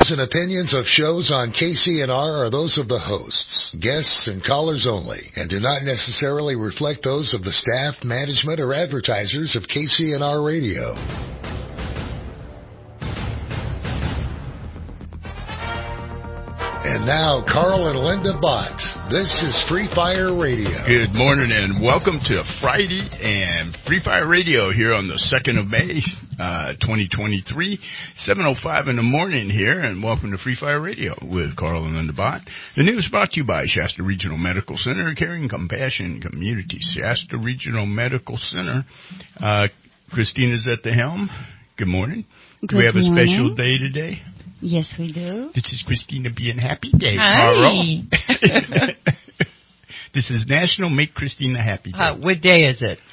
And opinions of shows on KCNR are those of the hosts, guests, and callers only, and do not necessarily reflect those of the staff, management, or advertisers of KCNR Radio. And now, Carl and Linda Bott. This is Free Fire Radio. Good morning and welcome to Friday and Free Fire Radio here on the 2nd of May, 2023, 7:05 in the morning here, and welcome to Free Fire Radio with Carl and Linda Bott. The news brought to you by Shasta Regional Medical Center, Caring Compassion Community. Shasta Regional Medical Center. Christina's at the helm. Good morning. Good Do we have morning. A special day today? Yes, we do. This is Christina being happy day. Hi. Carl. This is National Make Christina Happy Day. What day is it?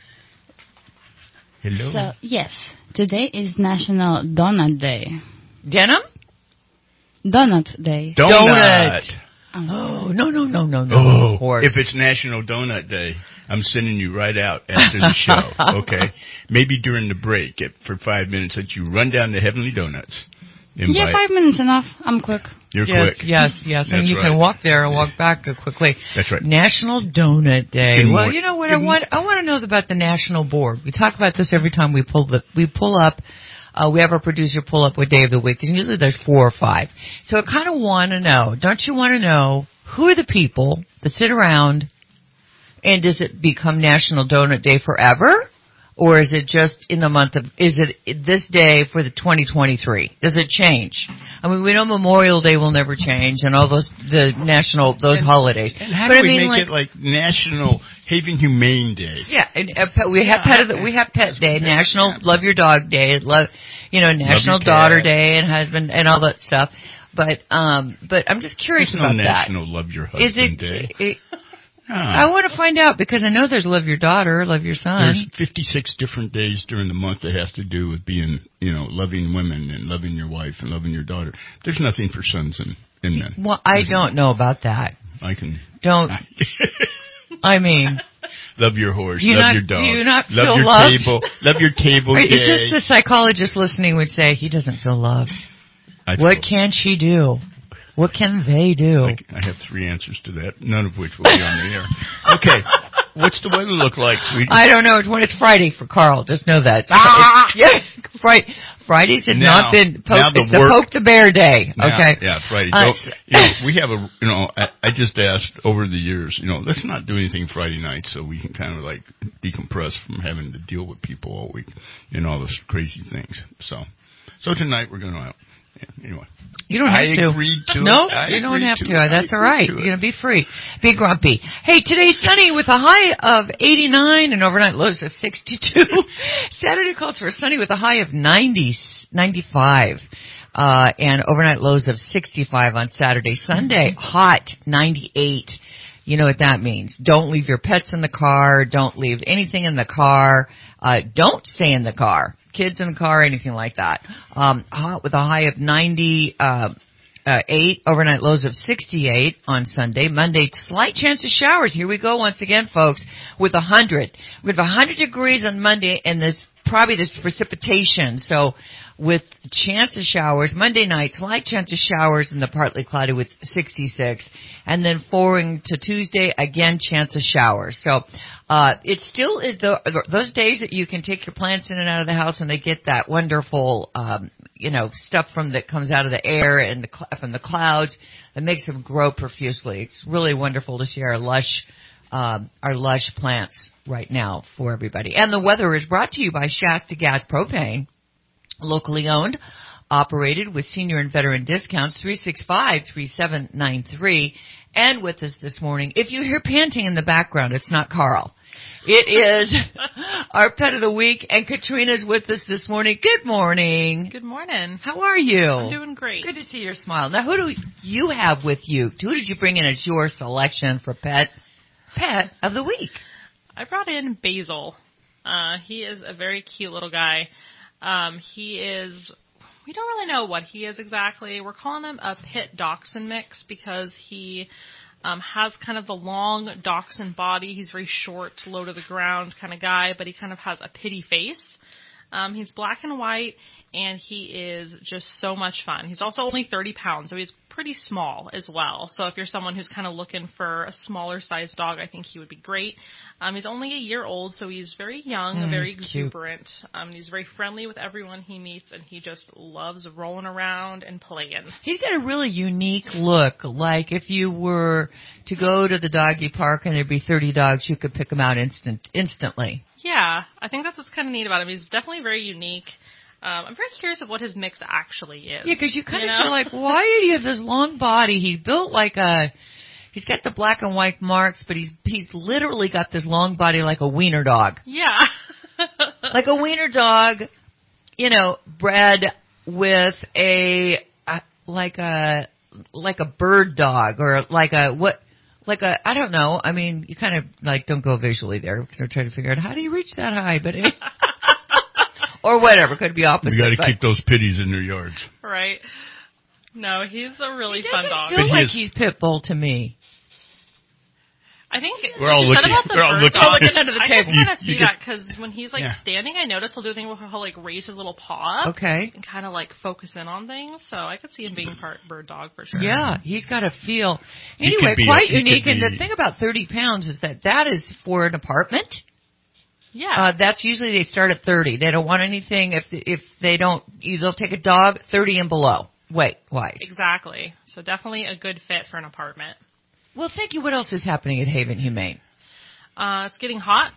Hello. So, yes, today is National Donut Day. Denim? Donut Day. Donut. Oh, no. Oh, Of course. if it's National Donut Day, I'm sending you right out after the show, okay? Maybe during the break for 5 minutes that you run down to Heavenly Donuts. Yeah, 5 minutes enough. I'm quick. You're yes, quick. Yes. That's And you right. can walk there and walk back quickly. That's right. National Donut Day. Good Well, morning. you know what I want to know about the National Board. We talk about this every time we pull up. We have our producer pull up what day of the week, and usually there's 4 or 5. So I kind of want to know, don't you want to know, who are the people that sit around, and does it become National Donut Day forever? Or is it just in the month of, is it this day for the 2023? Does it change? I mean, we know Memorial Day will never change and all those, those holidays. And how do we make it like National Haven Humane Day? Yeah, and we have Pet Day, National Love Your Dog Day, National Daughter Day and Husband and all that stuff. But I'm just curious There's about no that. National Love Your Husband Day. I want to find out because I know there's Love Your Daughter, Love Your Son. There's 56 different days during the month that has to do with being, loving women and loving your wife and loving your daughter. There's nothing for sons and men. Well, I don't know about that. I can. Don't. I mean. Love your horse, love your dog. Do you not love feel your loved? table, love your table Is day. this the psychologist listening would say, he doesn't feel loved? What can she do? What can they do? I have 3 answers to that, none of which will be on the air. Okay, what's the weather look like, sweetie? I don't know. It's Friday for Carl. Just know that. Fridays have not been it's the Poke the Bear Day. Okay. Yeah, Friday. We have I just asked over the years, let's not do anything Friday night so we can kind of like decompress from having to deal with people all week and all those crazy things. So tonight we're going to. Anyway. You don't have to. I agreed to no, it. you don't have to. That's all right. You're going to be free. Be grumpy. Hey, today's sunny with a high of 89 and overnight lows of 62. Saturday calls for sunny with a high of 95. And overnight lows of 65 on Saturday. Sunday, hot, 98. You know what that means. Don't leave your pets in the car. Don't leave anything in the car. Don't stay in the car. Kids in the car, anything like that. Hot with a high of 98, overnight lows of 68 on Sunday. Monday, slight chance of showers. Here we go once again, folks, with 100. We have 100 degrees on Monday and this precipitation. So with chance of showers, Monday night, slight chance of showers in the partly cloudy with 66. And then forwarding to Tuesday, again, chance of showers. So it still is those days that you can take your plants in and out of the house and they get that wonderful, stuff that comes out of the air and from the clouds that makes them grow profusely. It's really wonderful to see our lush plants right now for everybody. And the weather is brought to you by Shasta Gas Propane. Locally owned, operated with senior and veteran discounts, 365-3793. And with us this morning, if you hear panting in the background, it's not Carl. It is our pet of the week, and Katrina's with us this morning. Good morning. Good morning. How are you? I'm doing great. Good to see your smile. Now, who do you have with you? Who did you bring in as your selection for pet of the week? I brought in Basil. He is a very cute little guy. We don't really know what he is exactly. We're calling him a pit dachshund mix because he has kind of the long dachshund body. He's very short, low to the ground kind of guy, but he kind of has a pitty face. He's black and white, and he is just so much fun. He's also only 30 pounds, so he's pretty small as well. So if you're someone who's kind of looking for a smaller sized dog, I think he would be great. He's only a year old, so he's very young, very exuberant. He's very friendly with everyone he meets, and he just loves rolling around and playing. He's got a really unique look. Like if you were to go to the doggy park and there'd be 30 dogs, you could pick them out instantly. Yeah, I think that's what's kind of neat about him. He's definitely very unique. I'm very curious of what his mix actually is. Yeah, because you kind of feel like, why did he have this long body? He's built like he's got the black and white marks, but he's literally got this long body like a wiener dog. Yeah. Like a wiener dog, bred with like a bird dog or I don't know. I mean, you kind of don't go visually there because we're trying to figure out how do you reach that high, but or whatever, could be opposite. You got to keep those pitties in their yards. Right. No, he's a really fun dog. Feel like he's pit bull to me. I think we're all looking. We're all looking under the table. I can kind of see that because when he's standing, I notice he'll do a thing where he'll raise his little paw up, and kind of focus in on things. So I could see him being part bird dog for sure. Yeah, he's got a feel. Anyway, quite unique. And the thing about 30 pounds is that is for an apartment. Yeah. That's usually they start at 30. They don't want anything if they don't. They'll take a dog 30 and below weight-wise. Exactly. So definitely a good fit for an apartment. Well, thank you. What else is happening at Haven Humane? It's getting hot.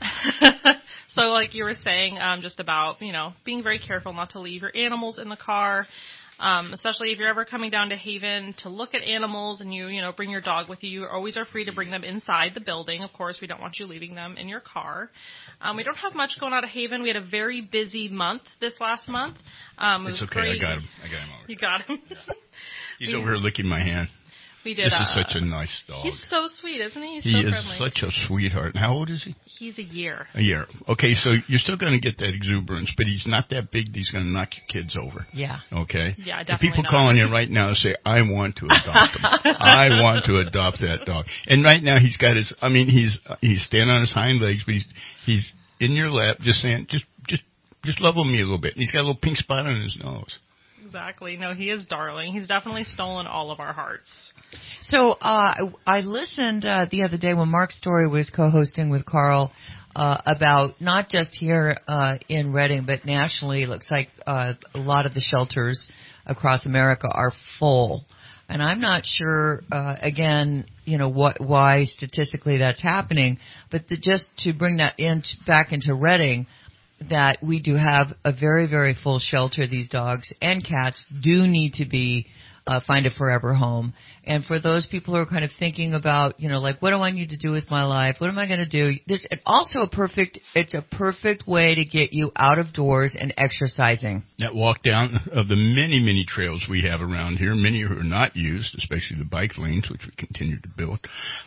So like you were saying, just about, being very careful not to leave your animals in the car, especially if you're ever coming down to Haven to look at animals and you bring your dog with you. You always are free to bring them inside the building. Of course, we don't want you leaving them in your car. We don't have much going on at Haven. We had a very busy month this last month. It's okay. Great. I got him over. You got him. He's over here licking my hand. We did. This is such a nice dog. He's so sweet, isn't he? He so is friendly. Such a sweetheart. How old is he? He's a year. A year. Okay, so you're still going to get that exuberance, but he's not that big that he's going to knock your kids over. Yeah. Okay? Yeah, definitely the people not. calling in right now say, I want to adopt him. I want to adopt that dog. And right now he's got he's standing on his hind legs, but he's in your lap just saying, just level me a little bit. And he's got a little pink spot on his nose. Exactly. No, he is darling. He's definitely stolen all of our hearts. So I listened the other day when Mark Story was co-hosting with Carl about not just here in Reading, but nationally. It looks like a lot of the shelters across America are full. And I'm not sure, again, why statistically that's happening, but just to bring that back into Reading, that we do have a very, very full shelter. These dogs and cats do need to be find a forever home. And for those people who are kind of thinking about, what do I need to do with my life? What am I going to do? It's also it's a perfect way to get you out of doors and exercising. That walk down of the many, many trails we have around here, many who are not used, especially the bike lanes, which we continue to build,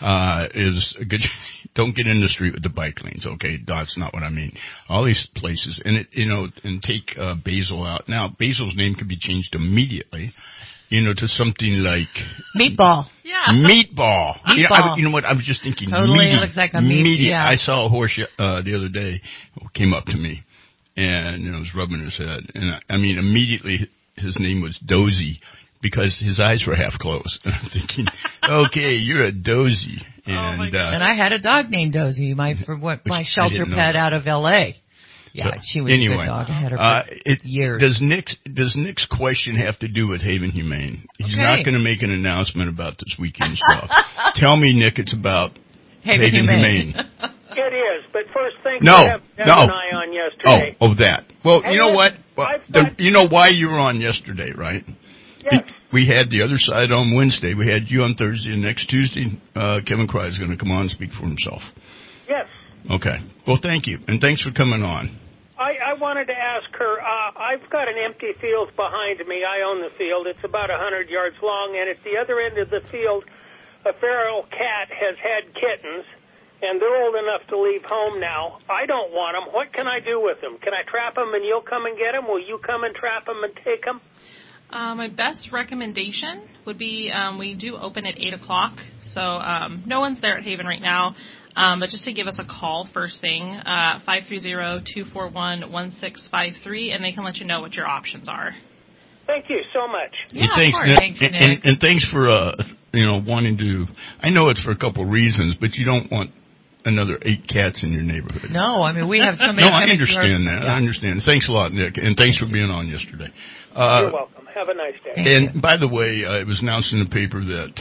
is a good. Don't get in the street with the bike lanes, okay? That's not what I mean. All these places, and and take Basil out. Now, Basil's name could be changed immediately. To something like Meatball. Yeah. Meatball. Meatball. You know what? I was just thinking. Totally meaty, looks like a meat. Yeah. I saw a horse the other day who came up to me and was rubbing his head, and immediately his name was Dozy because his eyes were half closed. And I'm thinking, okay, you're a Dozy. And and I had a dog named Dozy, my shelter pet out of L.A. Yeah, she was a good dog. I had her for years. Does Nick's question have to do with Haven Humane? He's not going to make an announcement about this weekend stuff. Tell me, Nick, it's about Haven Humane. It is, but first, thanks for having Deb and I on yesterday. Oh, that. Well, you know what? You know why you were on yesterday, right? Yes. We had the other side on Wednesday. We had you on Thursday, and next Tuesday, Kevin Cry is going to come on and speak for himself. Yes. Okay. Well, thank you, and thanks for coming on. I wanted to ask her, I've got an empty field behind me. I own the field. It's about 100 yards long, and at the other end of the field, a feral cat has had kittens, and they're old enough to leave home now. I don't want them. What can I do with them? Can I trap them and you'll come and get them? Will you come and trap them and take them? My best recommendation would be we do open at 8 o'clock, so no one's there at Haven right now. But just to give us a call first thing, 530-241-1653, and they can let you know what your options are. Thank you so much. Yeah, thanks, of course. Nick. Thanks, Nick. And thanks for, wanting to, I know it's for a couple of reasons, but you don't want another 8 cats in your neighborhood. No, I mean, we have so many. No, I understand that. Yeah. I understand. Thanks a lot, Nick, and thanks for being on yesterday. You're welcome. Have a nice day. And by the way, it was announced in the paper that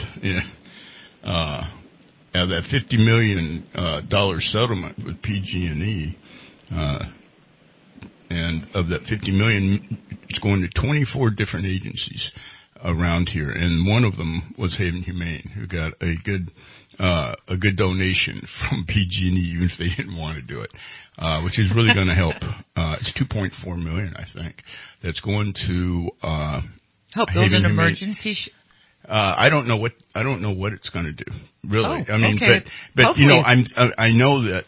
that $50 million settlement with PG&E, and of that $50 million, it's going to 24 different agencies around here, and one of them was Haven Humane, who got a good donation from PG&E, even if they didn't want to do it, which is really going to help. It's $2.4 million, I think, that's going to help build Haven an Humane. emergency. I don't know what it's going to do, really. Oh, I mean, okay. but Hopefully. I know that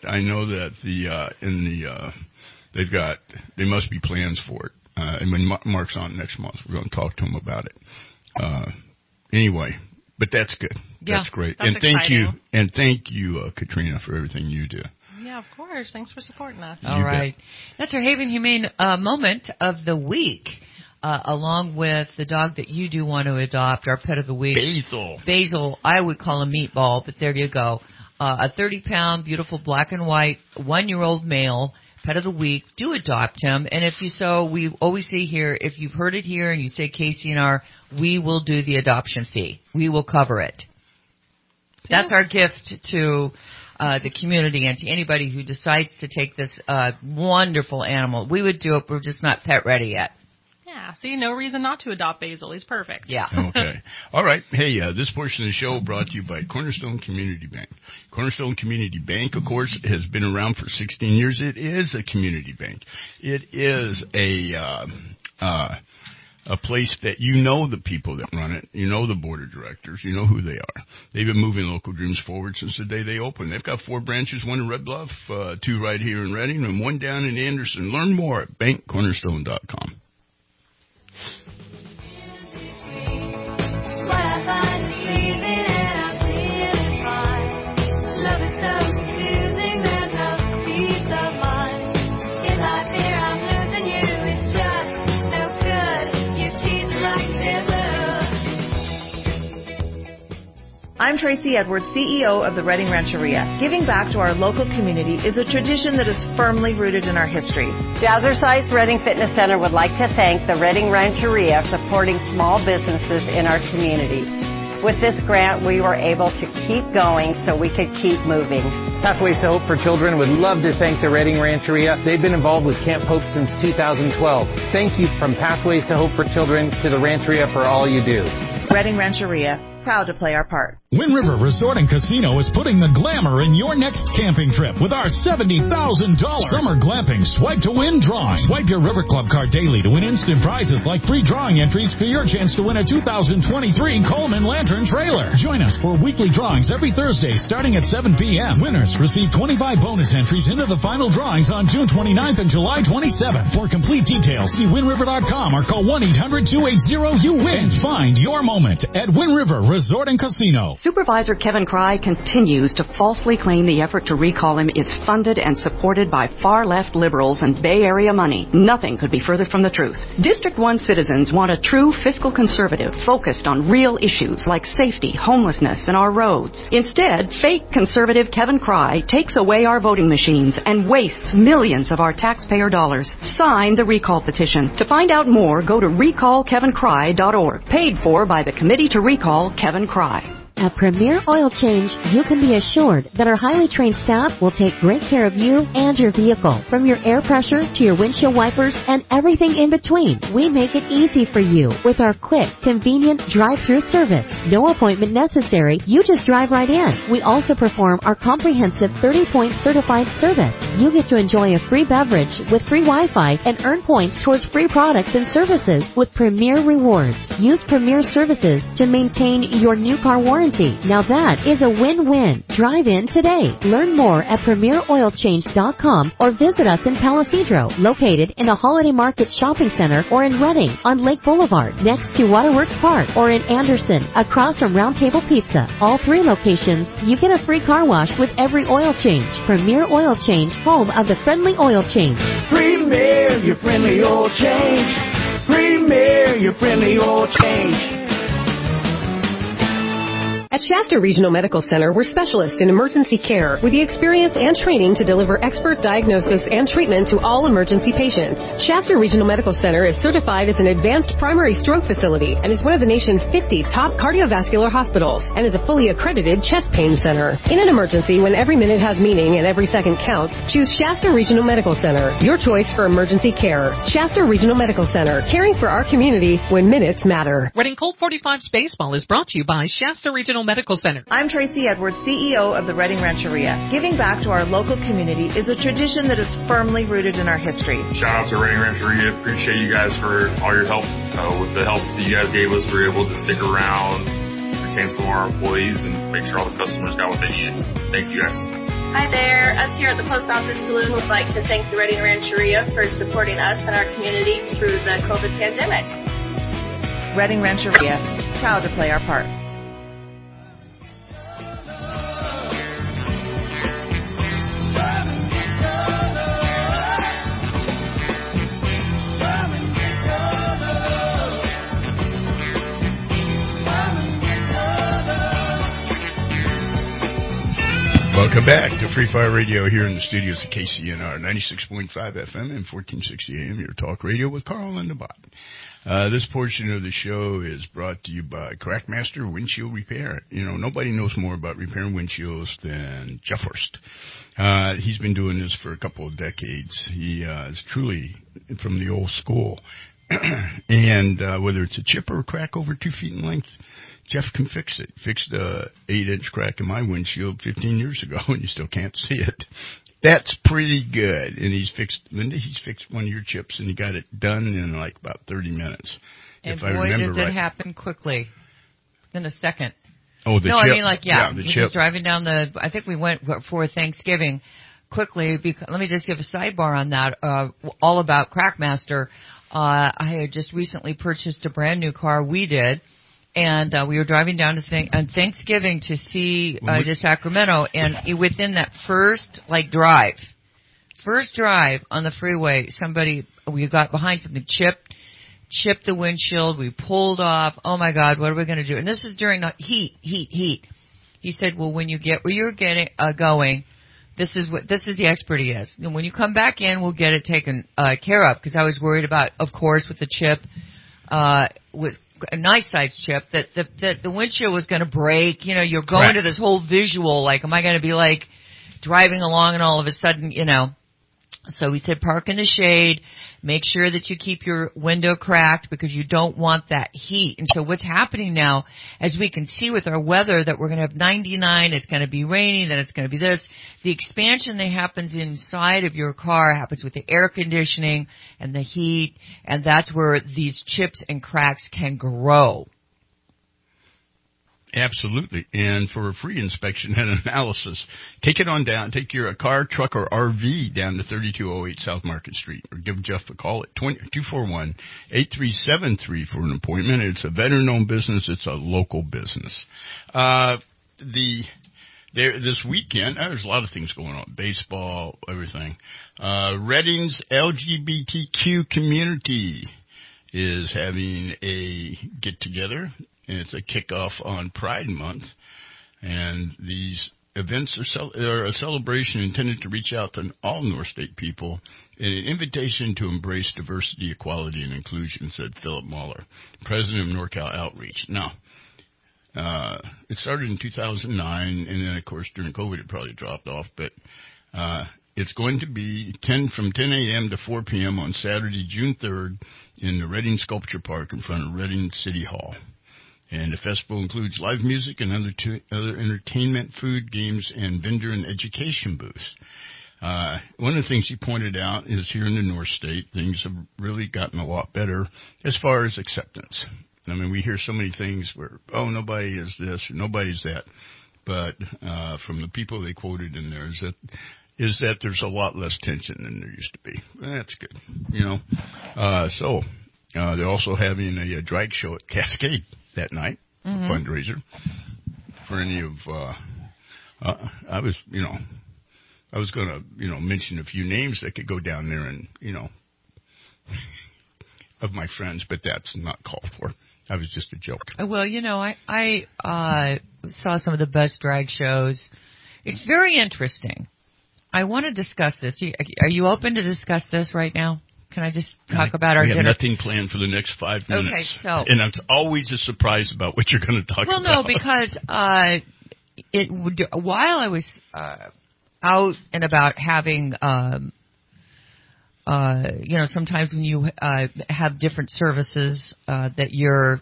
they've got, there must be plans for it. And when Mark's on next month, we're going to talk to him about it. Anyway, but that's good. Yeah, that's great. that's exciting. Thank you, Katrina, for everything you do. Yeah, of course. Thanks for supporting us. All right. That's our Haven Humane moment of the week, along with the dog that you do want to adopt, our pet of the week. Basil. I would call him Meatball, but there you go. A 30-pound, beautiful black and white, 1-year-old male, pet of the week. Do adopt him. And if you so, we always say here, if you've heard it here and you say KCNR, we will do the adoption fee. We will cover it. That's our gift to the community and to anybody who decides to take this wonderful animal. We would do it, but we're just not pet ready yet. Yeah, see, no reason not to adopt Basil. He's perfect. Yeah. Okay. All right. Hey, this portion of the show brought to you by Cornerstone Community Bank. Cornerstone Community Bank, of course, has been around for 16 years. It is a community bank. It is a place that you know the people that run it. You know the board of directors. You know who they are. They've been moving local dreams forward since the day they opened. They've got 4 branches, 1 in Red Bluff, 2 right here in Redding, and 1 down in Anderson. Learn more at bankcornerstone.com. I'm Tracy Edwards, CEO of the Redding Rancheria. Giving back to our local community is a tradition that is firmly rooted in our history. Jazzercise Redding Fitness Center would like to thank the Redding Rancheria for supporting small businesses in our community. With this grant, we were able to keep going so we could keep moving. Pathways to Hope for Children would love to thank the Redding Rancheria. They've been involved with Camp Hope since 2012. Thank you from Pathways to Hope for Children to the Rancheria for all you do. Redding Rancheria, proud to play our part. Wind River Resort and Casino is putting the glamour in your next camping trip with our $70,000 Summer Glamping Swipe to Win drawing. Swipe your River Club card daily to win instant prizes like free drawing entries for your chance to win a 2023 Coleman Lantern trailer. Join us for weekly drawings every Thursday starting at 7 p.m. Winners receive 25 bonus entries into the final drawings on June 29th and July 27th. For complete details, see WindRiver.com or call 1-800-280-YOU-WIN. Find your moment at Wind River Resort and Casino. Supervisor Kevin Cry continues to falsely claim the effort to recall him is funded and supported by far-left liberals and Bay Area money. Nothing could be further from the truth. District 1 citizens want a true fiscal conservative focused on real issues like safety, homelessness, and our roads. Instead, fake conservative Kevin Cry takes away our voting machines and wastes millions of our taxpayer dollars. Sign the recall petition. To find out more, go to recallkevincry.org. Paid for by the Committee to Recall Kevin Cry. At Premier Oil Change, you can be assured that our highly trained staff will take great care of you and your vehicle. From your air pressure to your windshield wipers and everything in between, we make it easy for you with our quick, convenient drive-through service. No appointment necessary. You just drive right in. We also perform our comprehensive 30-point certified service. You get to enjoy a free beverage with free Wi-Fi and earn points towards free products and services with Premier Rewards. Use Premier services to maintain your new car warranty warranty. Now that is a win-win. Drive in today. Learn more at PremierOilChange.com or visit us in Palisadro, located in the Holiday Market Shopping Center, or in Redding on Lake Boulevard, next to Waterworks Park, or in Anderson, across from Round Table Pizza. All 3 locations, you get a free car wash with every oil change. Premier Oil Change, home of the friendly oil change. Premier, your friendly oil change. Premier, your friendly oil change. At Shasta Regional Medical Center, we're specialists in emergency care with the experience and training to deliver expert diagnosis and treatment to all emergency patients. Shasta Regional Medical Center is certified as an advanced primary stroke facility and is one of the nation's 50 top cardiovascular hospitals and is a fully accredited chest pain center. In an emergency, when every minute has meaning and every second counts, choose Shasta Regional Medical Center, your choice for emergency care. Shasta Regional Medical Center, caring for our community when minutes matter. Reading Colt 45's baseball is brought to you by Shasta Regional Medical Center. I'm Tracy Edwards, CEO of the Redding Rancheria. Giving back to our local community is a tradition that is firmly rooted in our history. Shout out to Redding Rancheria. Appreciate you guys for all your help. With the help that you guys gave us, we were able to stick around, retain some of our employees, and make sure all the customers got what they needed. Thank you guys. Hi there. Us here at the Post Office Saloon would like to thank the Redding Rancheria for supporting us and our community through the COVID pandemic. Redding Rancheria, proud to play our part. Welcome back to Free Fire Radio here in the studios of KCNR, 96.5 FM and 1460 AM, your talk radio with Carl and the Bot. This portion of the show is brought to you by Crackmaster Windshield Repair. You know, nobody knows more about repairing windshields than Jeff Hurst. He's been doing this for a couple of decades. He is truly from the old school. And whether it's a chip or a crack over 2 feet in length, Jeff can fix it. Fixed a 8-inch crack in my windshield 15 years ago, and you still can't see it. That's pretty good. And he's fixed one of your chips, and he got it done in like about 30 minutes. And if boy, I remember does it happen quickly. In a second. Oh, the chip. No, I mean, like, yeah the you're chip. just driving down I think we went for Thanksgiving quickly. Let me just give a sidebar on that, all about Crackmaster. I had just recently purchased a brand new car. We did. And we were driving down on Thanksgiving to see to Sacramento, and within that first drive on the freeway, we got behind something, chipped the windshield. We pulled off. Oh my God, what are we going to do? And this is during the heat. He said, well, when you get where you're going, this is the expert he is. And when you come back in, we'll get it taken care of, because I was worried about, of course, with the chip, was a nice sized chip that the windshield was going to break. You know, you're going to this whole visual, like, am I going to be like driving along and all of a sudden, you know. So we said park in the shade, make sure that you keep your window cracked because you don't want that heat. And so what's happening now, as we can see with our weather, that we're going to have 99, it's going to be rainy, then it's going to be this. The expansion that happens inside of your car happens with the air conditioning and the heat, and that's where these chips and cracks can grow. Absolutely. And for a free inspection and analysis, take your car, truck, or RV down to 3208 South Market Street, or give Jeff a call at 241-8373 for an appointment. It's a veteran-owned business. It's a local business. This weekend, there's a lot of things going on. Baseball, everything. Redding's LGBTQ community is having a get-together. And it's a kickoff on Pride Month, and these events are a celebration intended to reach out to all North State people in an invitation to embrace diversity, equality, and inclusion, said Philip Mahler, president of NorCal Outreach. Now, it started in 2009, and then, of course, during COVID it probably dropped off, but it's going to be from 10 a.m. to 4 p.m. on Saturday, June 3rd, in the Redding Sculpture Park in front of Redding City Hall. And the festival includes live music and other entertainment, food, games, and vendor and education booths. One of the things he pointed out is here in the North State, things have really gotten a lot better as far as acceptance. I mean, we hear so many things where, oh, nobody is this or nobody's that. But from the people they quoted in there is that there's a lot less tension than there used to be. That's good, So they're also having a drag show at Cascade that night, a fundraiser for any of. I was going to mention a few names that could go down there and of my friends, but that's not called for. That was just a joke. Well, I saw some of the best drag shows. It's very interesting. I want to discuss this. Are you open to discuss this right now? Can I just talk about our dinner? We have nothing planned for the next 5 minutes. Okay, so. And I'm always a surprise about what you're going to talk about. Well, no, because while I was out and about having, sometimes when you have different services that you're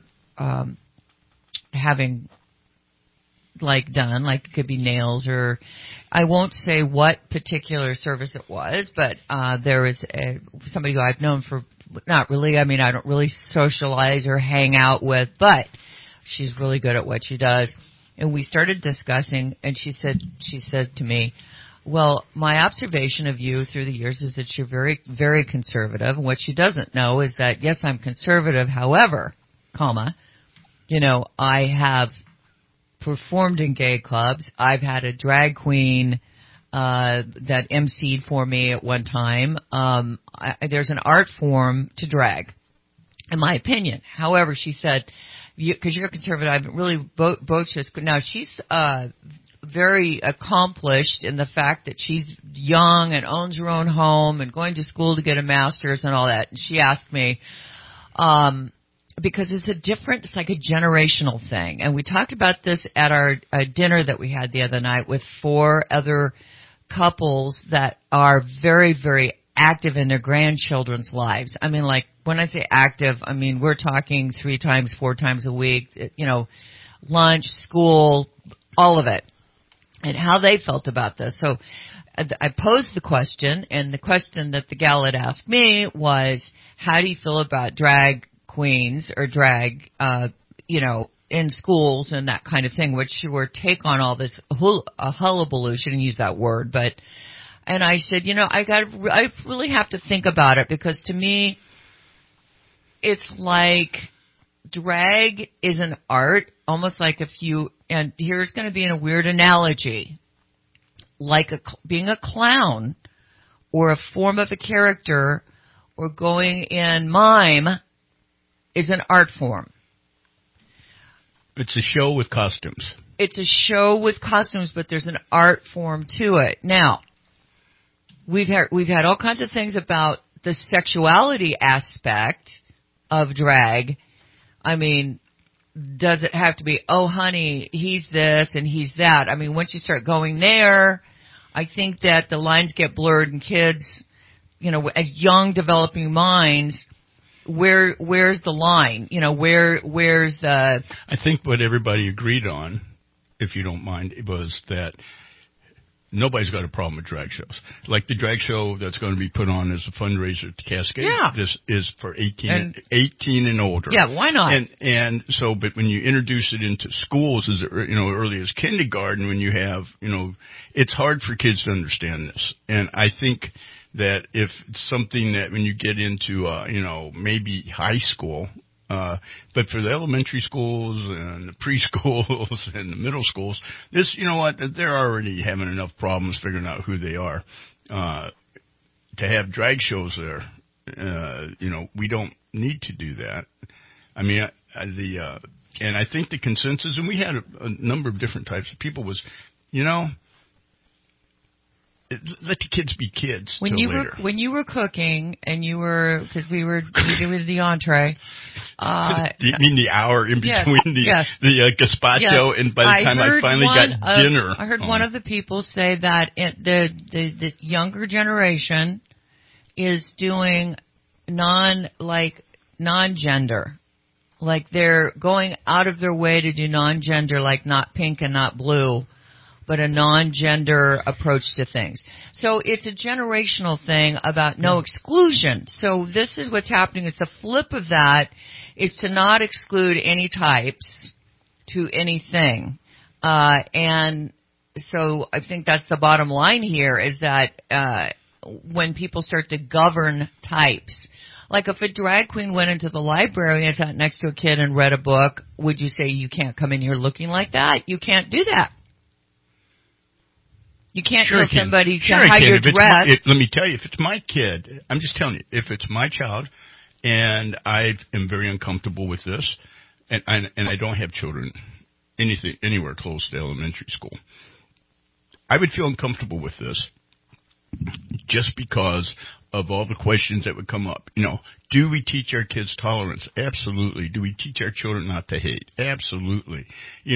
having done, like it could be nails, or I won't say what particular service it was, but there was somebody who I've known for not really. I mean, I don't really socialize or hang out with, but she's really good at what she does. And we started discussing, and she said to me, well, my observation of you through the years is that you're very, very conservative. And what she doesn't know is that, yes, I'm conservative. However, I have performed in gay clubs. I've had a drag queen that emceed for me at one time. There's an art form to drag, in my opinion. However, she said, because you're conservative, I've really both just now. She's very accomplished in the fact that she's young and owns her own home and going to school to get a master's and all that. And she asked me, because it's like a generational thing. And we talked about this at our dinner that we had the other night with 4 other couples that are very, very active in their grandchildren's lives. I mean, like, when I say active, I mean, we're talking 3 times, 4 times a week, lunch, school, all of it, and how they felt about this. So I posed the question, and the question that the gal had asked me was, how do you feel about drag queens or drag, in schools and that kind of thing? What's your take on all this hullabaloo? Shouldn't use that word, and I said, I really have to think about it, because to me, it's like drag is an art, almost like and here's going to be in a weird analogy, like being a clown or a form of a character or going in mime is an art form. It's a show with costumes. It's a show with costumes, but there's an art form to it. Now, we've had all kinds of things about the sexuality aspect of drag. I mean, does it have to be, oh, honey, he's this and he's that? I mean, once you start going there, I think that the lines get blurred, and kids, as young developing minds, where's the line? Where's the... I think what everybody agreed on, if you don't mind, was that nobody's got a problem with drag shows. Like the drag show that's going to be put on as a fundraiser at Cascade. Yeah. This is for 18 and older. Yeah, why not? And so, but when you introduce it into schools, as early as kindergarten, when you have, it's hard for kids to understand this. And I think that if it's something that when you get into, maybe high school, but for the elementary schools and the preschools and the middle schools, this, they're already having enough problems figuring out who they are. To have drag shows there, we don't need to do that. I mean, and I think the consensus, and we had a number of different types of people, was, let the kids be kids. When you were cooking and because we were the entree. You mean the hour in between the gazpacho and by the time I finally got dinner? I heard one of the people say that the younger generation is doing non-gender. Like they're going out of their way to do non-gender, like not pink and not blue, but a non-gender approach to things. So it's a generational thing about no exclusion. So this is what's happening. Is the flip of that is to not exclude any types to anything. And so I think that's the bottom line here, is that when people start to govern types, like if a drag queen went into the library and sat next to a kid and read a book, would you say you can't come in here looking like that? You can't do that. You can't tell somebody to hide your dress. Let me tell you, if it's my kid, I'm just telling you, if it's my child and I am very uncomfortable with this, and I don't have children anywhere close to elementary school, I would feel uncomfortable with this just because of all the questions that would come up. Do we teach our kids tolerance? Absolutely. Do we teach our children not to hate? Absolutely.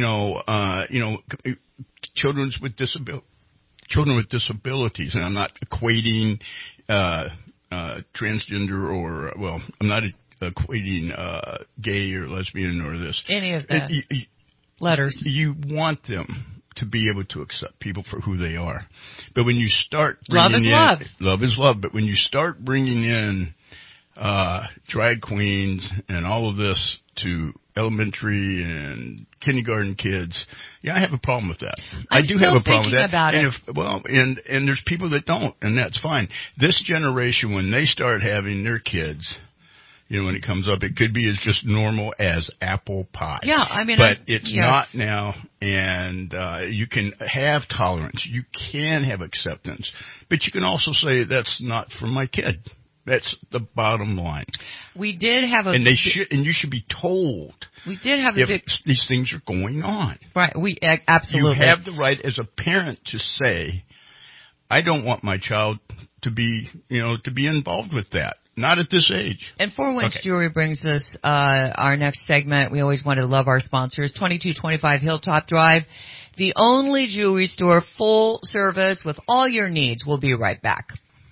Children with disabilities, and I'm not equating transgender I'm not equating gay or lesbian or this. Any of that. Letters. You want them to be able to accept people for who they are. But when you start bringing love is love, but when you start bringing in drag queens and all of this to elementary and kindergarten kids, I have a problem with that. I do have a problem with that. About it. And there's people that don't, and that's fine. This generation, when they start having their kids, when it comes up, it could be as just normal as apple pie. Yeah, I mean, but it's not now, and you can have tolerance, you can have acceptance, but you can also say that's not for my kid. That's the bottom line. We did have and you should be told. We did have if these things are going on. Right. We absolutely. You have the right as a parent to say, I don't want my child to be involved with that. Not at this age. And Four Winds Jewelry brings us our next segment. We always want to love our sponsors. 2225 Hilltop Drive, the only jewelry store, full service with all your needs. We'll be right back.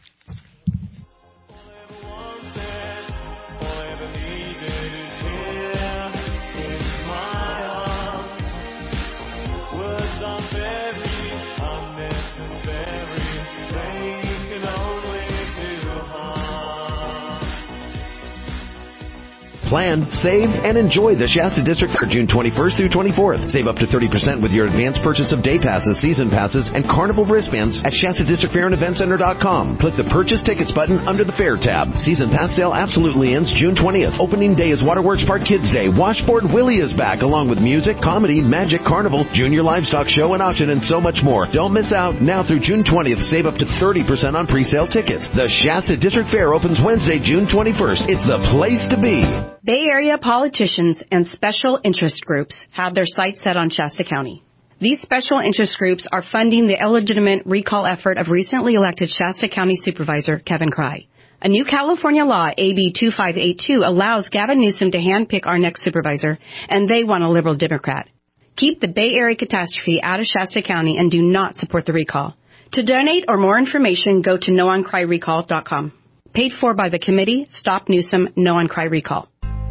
Plan, save, and enjoy the Shasta District Fair June 21st through 24th. Save up to 30% with your advanced purchase of day passes, season passes, and carnival wristbands at ShastaDistrictFairAndEventCenter.com. Click the Purchase Tickets button under the Fair tab. Season pass sale absolutely ends June 20th. Opening day is Waterworks Park Kids Day. Washboard Willie is back, along with music, comedy, magic, carnival, junior livestock show and auction, and so much more. Don't miss out. Now through June 20th, save up to 30% on pre-sale tickets. The Shasta District Fair opens Wednesday, June 21st. It's the place to be. Bay Area politicians and special interest groups have their sights set on Shasta County. These special interest groups are funding the illegitimate recall effort of recently elected Shasta County Supervisor Kevin Cry. A new California law, AB 2582, allows Gavin Newsom to handpick our next supervisor, and they want a liberal Democrat. Keep the Bay Area catastrophe out of Shasta County and do not support the recall. To donate or more information, go to nooncryrecall.com. Paid for by the committee, Stop Newsom, No on Cry Recall.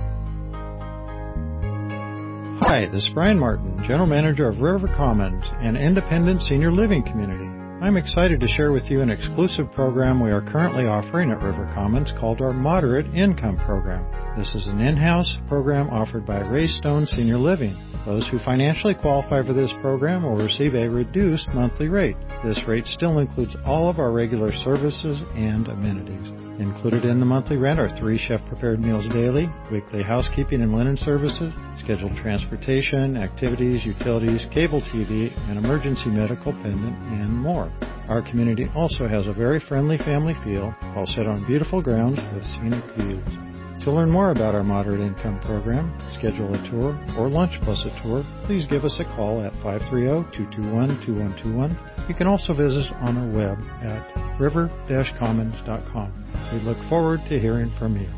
Hi, this is Brian Martin, General Manager of River Commons, an independent senior living community. I'm excited to share with you an exclusive program we are currently offering at River Commons called our Moderate Income Program. This is an in-house program offered by Ray Stone Senior Living. Those who financially qualify for this program will receive a reduced monthly rate. This rate still includes all of our regular services and amenities. Included in the monthly rent are 3 chef-prepared meals daily, weekly housekeeping and linen services, scheduled transportation, activities, utilities, cable TV, and emergency medical pendant, and more. Our community also has a very friendly family feel, all set on beautiful grounds with scenic views. To learn more about our Moderate Income Program, schedule a tour, or lunch plus a tour, please give us a call at 530-221-2121. You can also visit us on our web at river-commons.com. We look forward to hearing from you.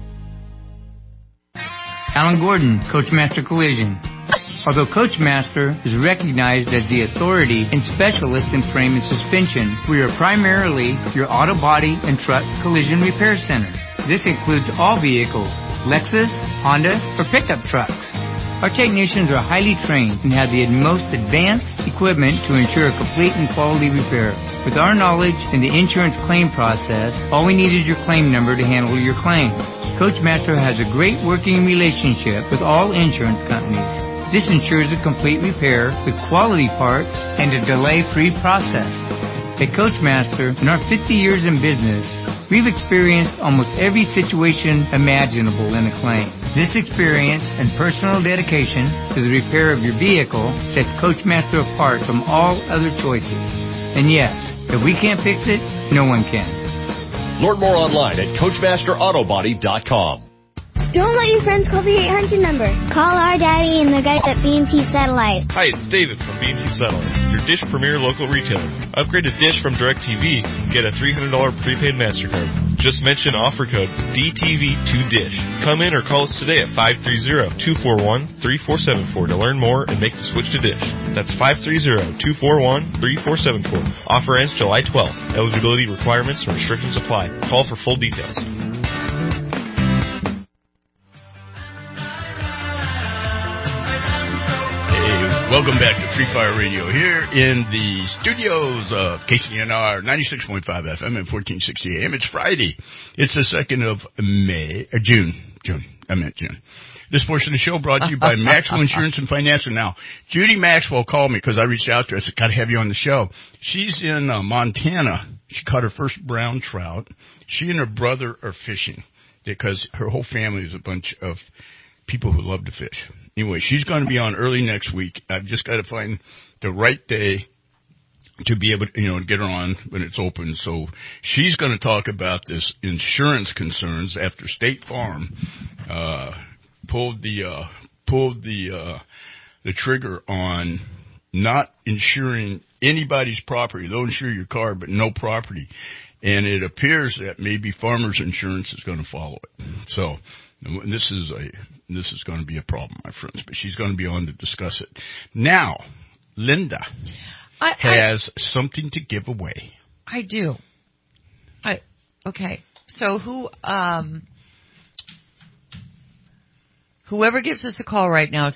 Alan Gordon, Coachmaster Collision. Although Coachmaster is recognized as the authority and specialist in frame and suspension, we are primarily your auto body and truck collision repair center. This includes all vehicles, Lexus, Honda, or pickup trucks. Our technicians are highly trained and have the most advanced equipment to ensure a complete and quality repair. With our knowledge in the insurance claim process, all we need is your claim number to handle your claim. Coachmaster has a great working relationship with all insurance companies. This ensures a complete repair with quality parts and a delay-free process. At Coachmaster, in our 50 years in business, we've experienced almost every situation imaginable in a claim. This experience and personal dedication to the repair of your vehicle sets Coachmaster apart from all other choices. And yes, if we can't fix it, no one can. Learn more online at CoachmasterAutobody.com. Don't let your friends call the 800 number. Call our daddy and the guys at B&T Satellite. Hi, it's David from B&T Satellite, your Dish Premier local retailer. Upgrade to Dish from DirecTV and get a $300 prepaid MasterCard. Just mention offer code DTV2DISH. Come in or call us today at 530-241-3474 to learn more and make the switch to Dish. That's 530-241-3474. Offer ends July 12th. Eligibility requirements and restrictions apply. Call for full details. Welcome back to Free Fire Radio here in the studios of KCNR 96.5 FM and 1460 AM. It's Friday. It's the 2nd of June. I meant June. This portion of the show brought to you by Maxwell Insurance and Financial. Now, Judy Maxwell called me because I reached out to her. I said, got to have you on the show. She's in Montana. She caught her first brown trout. She and her brother are fishing because her whole family is a bunch of people who love to fish. Anyway, she's going to be on early next week. I've just got to find the right day to be able to, to get her on when it's open. So she's going to talk about this insurance concerns after State Farm pulled the trigger on not insuring anybody's property. They'll insure your car, but no property. And it appears that maybe Farmers Insurance is going to follow it. So this is going to be a problem, my friends, but she's going to be on to discuss it. Now, Linda has something to give away. I do. Okay. So whoever gives us a call right now,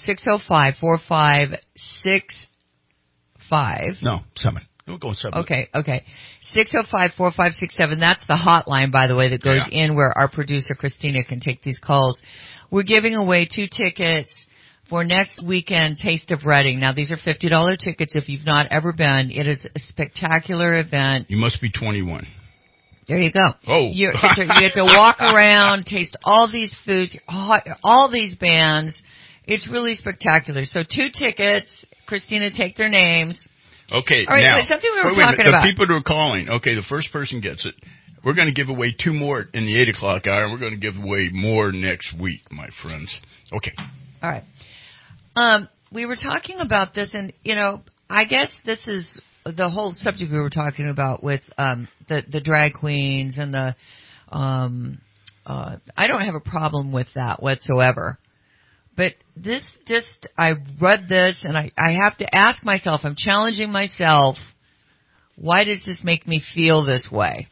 605-4565. No, 7. We'll go 7. Okay. 605-4567. That's the hotline, by the way, that goes in where our producer, Christina, can take these calls. We're giving away 2 tickets for next weekend, Taste of Reading. Now, these are $50 tickets if you've not ever been. It is a spectacular event. You must be 21. There you go. Oh. You get to walk around, taste all these foods, all these bands. It's really spectacular. So 2 tickets. Christina, take their names. Okay, all right, now, something we were talking about. The people who are calling, okay, the first person gets it. We're going to give away 2 more in the 8 o'clock hour, and we're going to give away more next week, my friends. Okay. All right. We were talking about this, and, I guess this is the whole subject we were talking about with the drag queens and the I don't have a problem with that whatsoever. But I read this, and I have to ask myself, I'm challenging myself, why does this make me feel this way?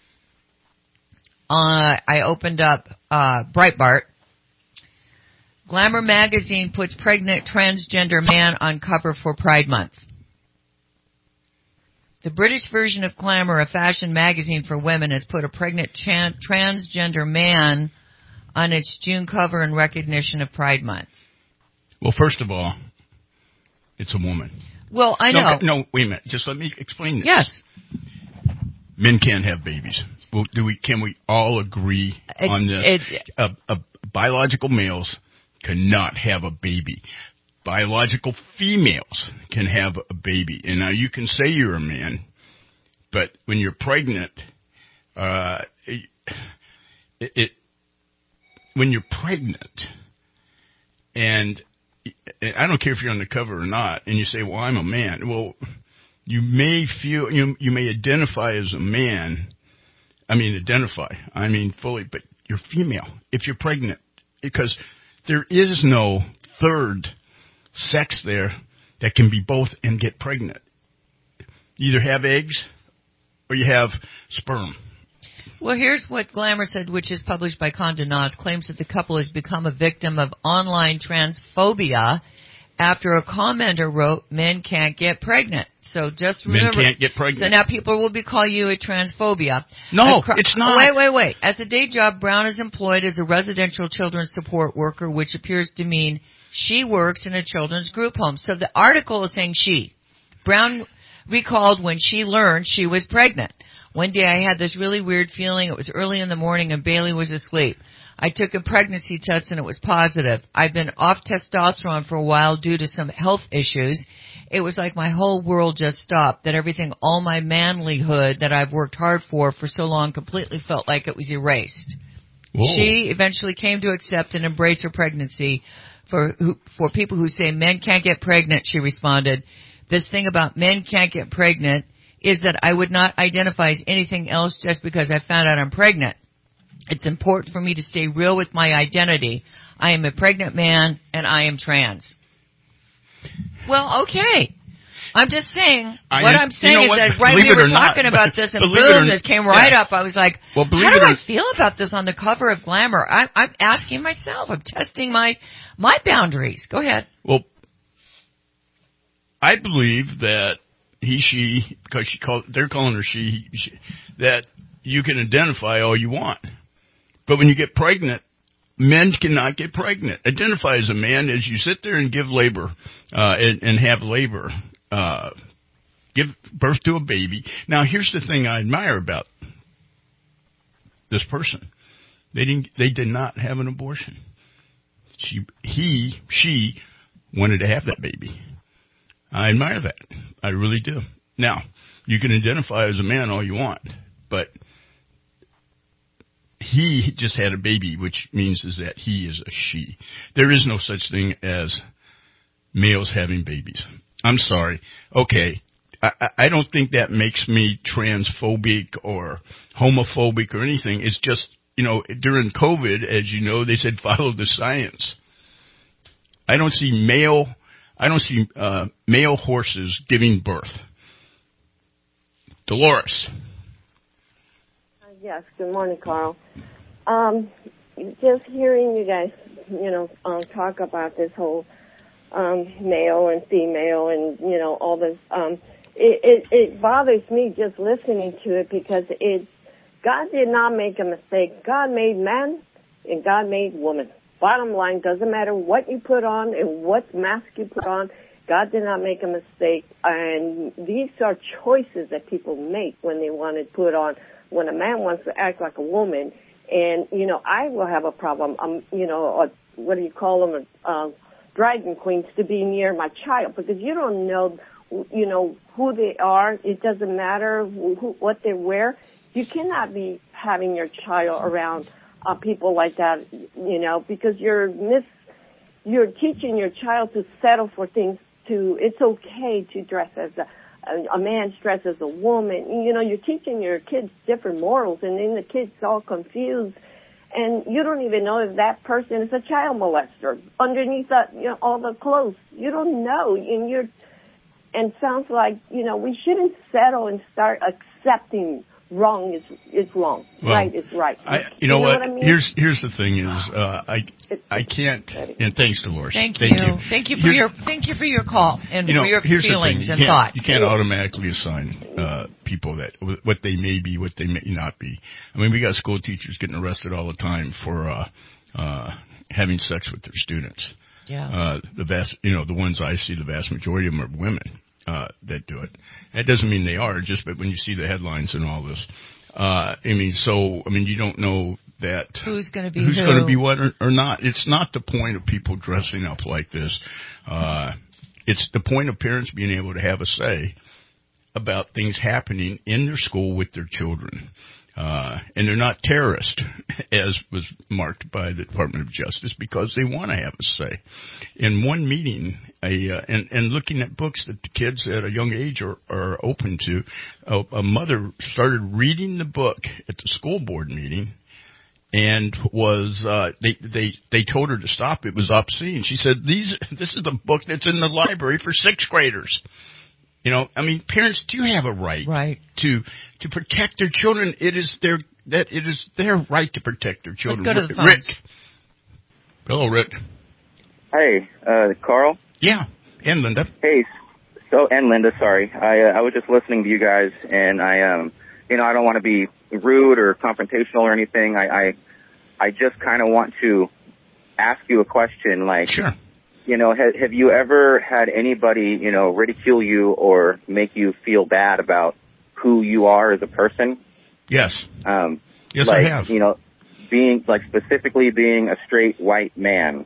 I opened up Breitbart. Glamour magazine puts pregnant transgender man on cover for Pride Month. The British version of Glamour, a fashion magazine for women, has put a pregnant transgender man on its June cover in recognition of Pride Month. Well, first of all, it's a woman. Well, I know. No, wait a minute. Just let me explain this. Yes. Men can't have babies. Well, can we all agree on this? Biological males cannot have a baby. Biological females can have a baby. And now you can say you're a man, but when you're pregnant, when you're pregnant, and I don't care if you're on the cover or not, and you say, well, I'm a man. Well, you may feel, you may identify as a man. I mean fully, but you're female if you're pregnant, because there is no third sex there that can be both and get pregnant. You either have eggs or you have sperm. Well, here's what Glamour said, which is published by Condé Nast, claims that the couple has become a victim of online transphobia after a commenter wrote, men can't get pregnant. So just Men remember. can't get pregnant. So now people will be calling you a transphobia. No, it's not. Wait. As a day job, Brown is employed as a residential children's support worker, which appears to mean she works in a children's group home. So the article is saying she. Brown recalled when she learned she was pregnant. One day I had this really weird feeling. It was early in the morning and Bailey was asleep. I took a pregnancy test and it was positive. I've been off testosterone for a while due to some health issues. It was like my whole world just stopped, that everything, all my manlyhood that I've worked hard for so long completely felt like it was erased. Whoa. She eventually came to accept and embrace her pregnancy. For people who say men can't get pregnant, she responded, this thing about men can't get pregnant is that I would not identify as anything else just because I found out I'm pregnant. It's important for me to stay real with my identity. I am a pregnant man and I am trans. Well, okay. I'm just saying, I'm saying is that right when we were talking about this and boom, this came right up. I was like, how do I feel about this on the cover of Glamour? I'm asking myself. I'm testing my boundaries. Go ahead. Well, I believe that she, because they're calling her she, that you can identify all you want. But when you get pregnant, men cannot get pregnant. Identify as a man as you sit there and give labor, and have labor, give birth to a baby. Now, here's the thing I admire about this person. They did not have an abortion. She wanted to have that baby. I admire that. I really do. Now, you can identify as a man all you want, but he just had a baby, which means is that he is a she. There is no such thing as males having babies. I'm sorry. Okay. I don't think that makes me transphobic or homophobic or anything. It's just, during COVID, as you know, they said follow the science. I don't see male horses giving birth. Dolores. Yes, good morning, Carl. Just hearing you guys, talk about this whole male and female and, all this, it bothers me just listening to it because God did not make a mistake. God made man and God made woman. Bottom line, doesn't matter what you put on and what mask you put on, God did not make a mistake. And these are choices that people make when they want to put on. When a man wants to act like a woman, and, I will have a problem, what do you call them, dragon queens to be near my child, because you don't know, who they are. It doesn't matter what they wear. You cannot be having your child around people like that, because you're teaching your child to settle for things it's okay to dress as a man dressed as a woman. You're teaching your kids different morals, and then the kid's all confused, and you don't even know if that person is a child molester underneath all the clothes. You don't know, and sounds like, we shouldn't settle and start accepting wrong is wrong, well, right is right. You know what? I mean? Here's the thing is, I can't. And thanks, Dolores. Thank you for your call and for your feelings and thoughts. You can't automatically assign people that what they may be, what they may not be. I mean, we got school teachers getting arrested all the time for having sex with their students. Yeah. The ones I see, the vast majority of them are women. That do it. That doesn't mean they are, but when you see the headlines and all this, you don't know that who's going to be what or not. It's not the point of people dressing up like this. It's the point of parents being able to have a say about things happening in their school with their children. And they're not terrorists, as was marked by the Department of Justice, because they want to have a say. In one meeting, and looking at books that the kids at a young age are open to, a mother started reading the book at the school board meeting, and they told her to stop. It was obscene. She said, "This is the book that's in the library for 6th graders." Parents do have a right to protect their children. It is their right to protect their children. Let's go to the phones. Rick. Hello, Rick. Hey, Carl. Yeah, and Linda. Hey, And Linda, sorry. I was just listening to you guys, and I don't want to be rude or confrontational or anything. I just kind of want to ask you a question, like, sure. Have you ever had anybody, ridicule you or make you feel bad about who you are as a person? Yes. Yes, like, I have. Specifically being a straight white man.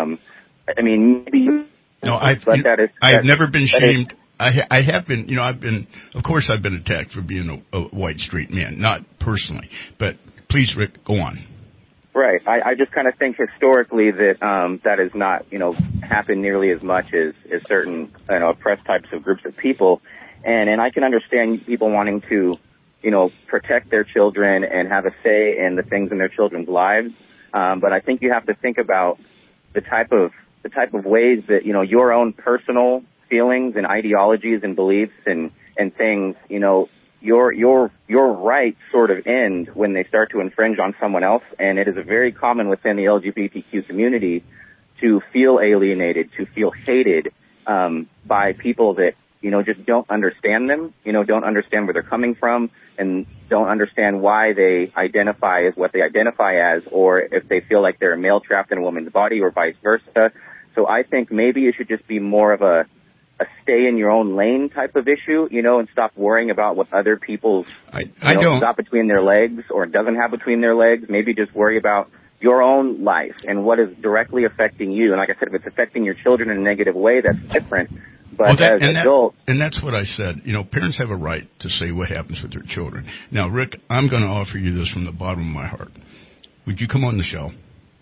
Maybe you... No, I've never been shamed. I have been, I've been attacked for being a white straight man, not personally. But please, Rick, go on. Right. I just kind of think historically that that has not, happened nearly as much as certain, oppressed types of groups of people. And I can understand people wanting to, protect their children and have a say in the things in their children's lives. But I think you have to think about the type of ways that, your own personal feelings and ideologies and beliefs and things, your rights sort of end when they start to infringe on someone else. And it is very common within the LGBTQ community to feel alienated, to feel hated, by people that, just don't understand them, don't understand where they're coming from and don't understand why they identify as what they identify as, or if they feel like they're a male trapped in a woman's body or vice versa. So I think maybe it should just be more of a stay in your own lane type of issue, and stop worrying about what other people's got between their legs or doesn't have between their legs. Maybe just worry about your own life and what is directly affecting you. And like I said, if it's affecting your children in a negative way, that's different. But as adults... And that's what I said. Parents have a right to say what happens with their children. Now, Rick, I'm going to offer you this from the bottom of my heart. Would you come on the show?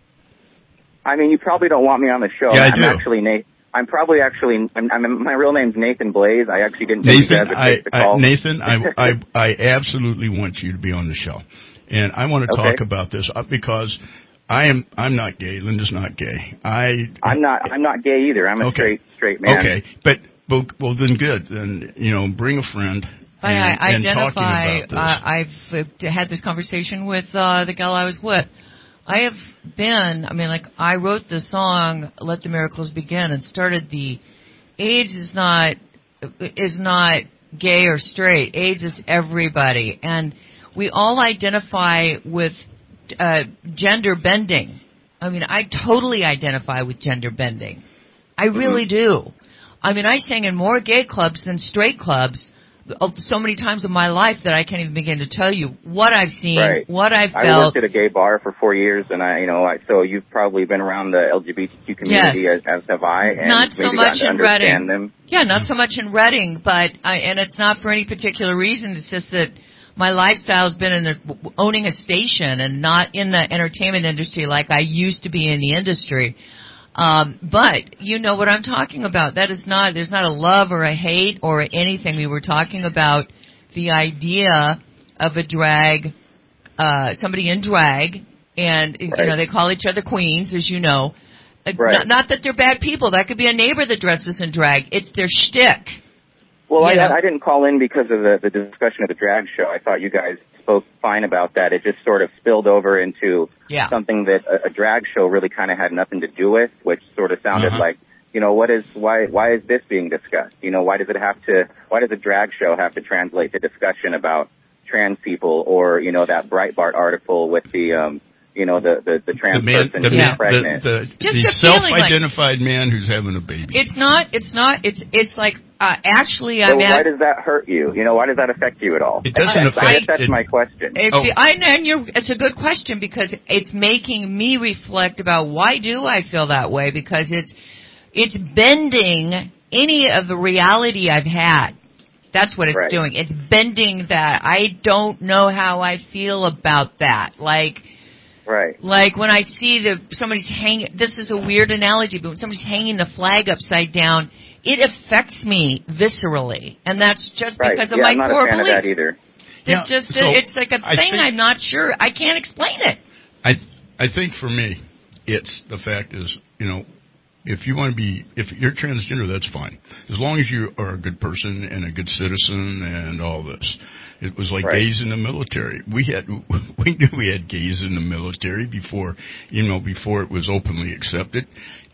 You probably don't want me on the show. Yeah, I I'm do. Actually, Nate. My real name's Nathan Blaze. I actually didn't think you guys would take the call. Nathan, I absolutely want you to be on the show. And I want to talk about this because I'm not gay. Linda's not gay. I'm not gay either. I'm a straight man. Okay. Well then good. Then, bring a friend. And talking about this. I've had this conversation with the gal I was with. I have been, I wrote the song "Let the Miracles Begin" and started the AIDS is not gay or straight. AIDS is everybody, and we all identify with gender bending. I totally identify with gender bending. I really do. I sang in more gay clubs than straight clubs so many times in my life that I can't even begin to tell you what I've seen, what I've felt. I worked at a gay bar for 4 years, and so you've probably been around the LGBTQ community as have I, and not so much in Reading. Them. Yeah, not so much in Reading, but and it's not for any particular reason. It's just that my lifestyle's been in owning a station and not in the entertainment industry like I used to be in the industry. But you know what I'm talking about. There's not a love or a hate or anything. We were talking about the idea of a drag, somebody in drag, and they call each other queens, as you know. Not that they're bad people. That could be a neighbor that dresses in drag. It's their shtick. Well, I didn't call in because of the discussion of the drag show. I thought you guys spoke fine about that. It just sort of spilled over into something that a drag show really kind of had nothing to do with, which sort of sounded like, why is this being discussed? Why does a drag show have to translate the discussion about trans people or, that Breitbart article with the trans person who's pregnant. The self-identified man who's having a baby. It's like, actually, why does that hurt you? Why does that affect you at all? It doesn't affect. That's my question. It's a good question because it's making me reflect about why do I feel that way, because it's bending any of the reality I've had. That's what it's doing. It's bending that. I don't know how I feel about that. Like when I see somebody's hanging, this is a weird analogy, but when somebody's hanging the flag upside down, it affects me viscerally. And that's just because of my core beliefs. I'm not a fan of that either. It's like a thing I'm not sure. I can't explain it. I think for me, it's the fact is, if you're transgender, that's fine. As long as you are a good person and a good citizen and all this. It was like gays in the military. We knew we had gays in the military before it was openly accepted.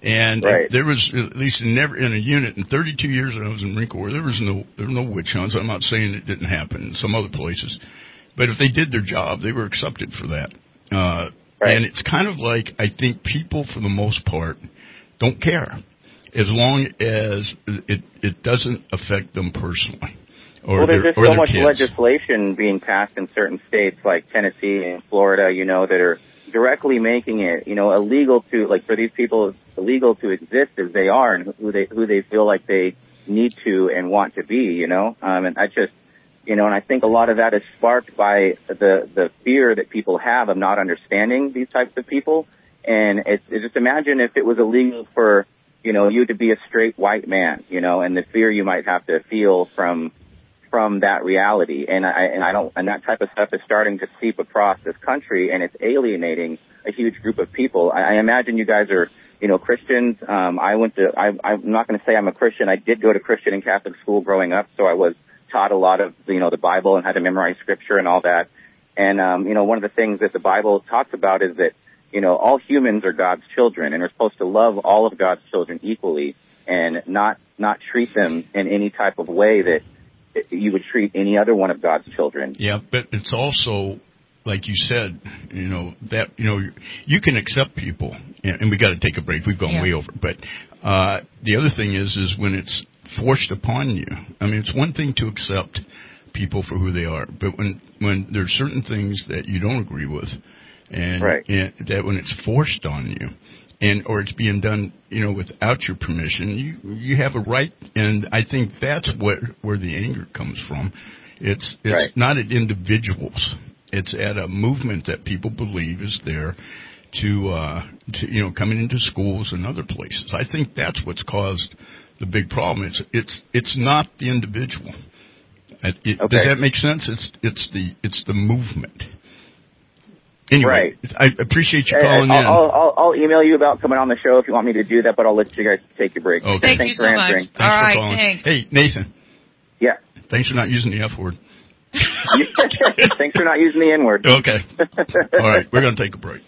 And there was, at least never in a unit, in 32 years that I was in the Marine Corps, there were no witch hunts. I'm not saying it didn't happen in some other places. But if they did their job, they were accepted for that. And it's kind of like, I think people, for the most part, don't care, as long as it doesn't affect them personally. Well, there's just so much legislation being passed in certain states like Tennessee and Florida, that are directly making it, illegal to, like, for these people, it's illegal to exist as they are and who they feel like they need to and want to be, and I just, and I think a lot of that is sparked by the fear that people have of not understanding these types of people. And it's just imagine if it was illegal for, you to be a straight white man, and the fear you might have to feel from that reality. And that type of stuff is starting to seep across this country, and it's alienating a huge group of people. I imagine you guys are, Christians. I'm not going to say I'm a Christian. I did go to Christian and Catholic school growing up, so I was taught a lot of, the Bible and how to memorize scripture and all that. And, one of the things that the Bible talks about is that, all humans are God's children, and we're supposed to love all of God's children equally and not treat them in any type of way that you would treat any other one of God's children. Yeah, but it's also, like you said, that, you can accept people, and we got to take a break. We've gone way over. But the other thing is when it's forced upon you. I mean, it's one thing to accept people for who they are, but when there's certain things that you don't agree with, and that when it's forced on you, or it's being done, without your permission, you have a right, and I think that's where the anger comes from. It's not at individuals. It's at a movement that people believe is there to coming into schools and other places. I think that's what's caused the big problem. It's not the individual. Does that make sense? It's the movement. Anyway, I appreciate you calling in. I'll email you about coming on the show if you want me to do that, but I'll let you guys take your break. Okay. Thanks for answering. Thanks for calling. Thanks. Hey, Nathan. Yeah. Thanks for not using the F word. Thanks for not using the N word. Okay. All right, we're going to take a break.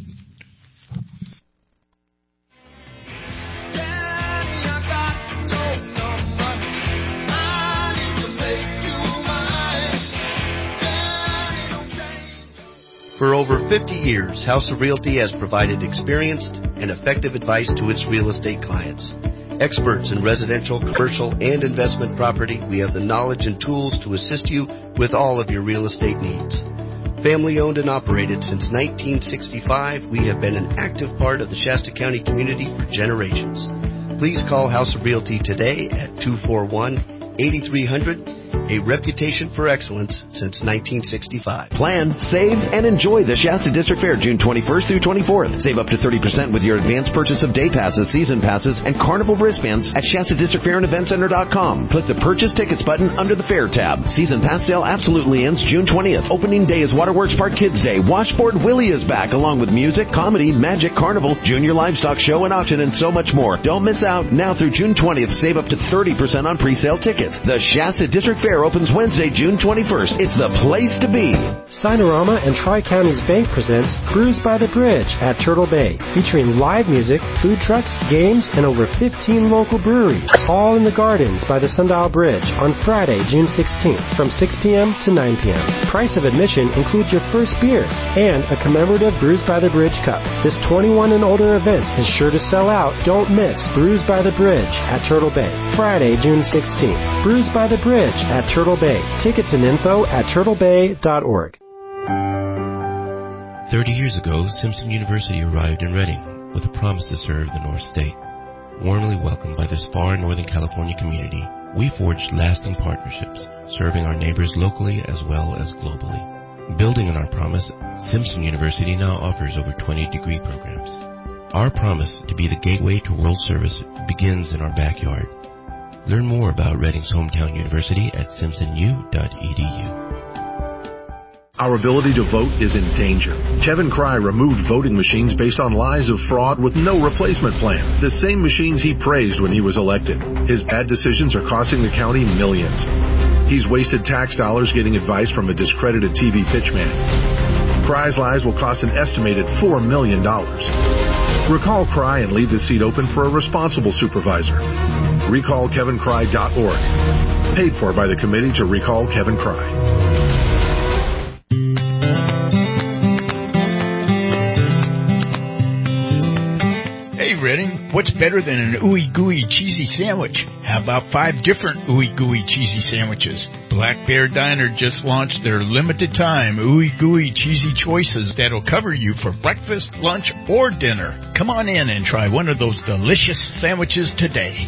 For over 50 years, House of Realty has provided experienced and effective advice to its real estate clients. Experts in residential, commercial, and investment property, we have the knowledge and tools to assist you with all of your real estate needs. Family owned and operated since 1965, we have been an active part of the Shasta County community for generations. Please call House of Realty today at 241-8300. A reputation for excellence since 1965. Plan, save, and enjoy the Shasta District Fair June 21st through 24th. Save up to 30% with your advanced purchase of day passes, season passes, and carnival wristbands at Shasta District Fair and Event Center.com. Click the Purchase Tickets button under the Fair tab. Season pass sale absolutely ends June 20th. Opening day is Waterworks Park Kids Day. Washboard Willie is back, along with music, comedy, magic, carnival, junior livestock show and auction, and so much more. Don't miss out. Now through June 20th, save up to 30% on pre-sale tickets. The Shasta District Fair opens Wednesday, June 21st. It's the place to be. Sinorama and Tri-Counties Bank presents Brews by the Bridge at Turtle Bay, featuring live music, food trucks, games, and over 15 local breweries, all in the gardens by the Sundial Bridge on Friday, June 16th from 6 p.m. to 9 p.m. Price of admission includes your first beer and a commemorative Brews by the Bridge cup. This 21 and older event is sure to sell out. Don't miss Brews by the Bridge at Turtle Bay, Friday, June 16th. Brews by the Bridge at Turtle Bay. Tickets and info at turtlebay.org. 30 years ago, Simpson University arrived in Redding with a promise to serve the North State. Warmly welcomed by this far Northern California community, we forged lasting partnerships, serving our neighbors locally as well as globally. Building on our promise, Simpson University now offers over 20 degree programs. Our promise to be the gateway to world service begins in our backyard. Learn more about Redding's hometown university at simpsonu.edu. Our ability to vote is in danger. Kevin Cry removed voting machines based on lies of fraud with no replacement plan. The same machines he praised when he was elected. His bad decisions are costing the county millions. He's wasted tax dollars getting advice from a discredited TV pitchman. Cry's lies will cost an estimated $4 million. Recall Cry and leave the seat open for a responsible supervisor. RecallKevinCry.org. Paid for by the Committee to Recall Kevin Cry. Hey, Redding, what's better than an ooey gooey cheesy sandwich? How about 5 different ooey gooey cheesy sandwiches? Black Bear Diner just launched their limited time ooey gooey cheesy choices that'll cover you for breakfast, lunch, or dinner. Come on in and try one of those delicious sandwiches today.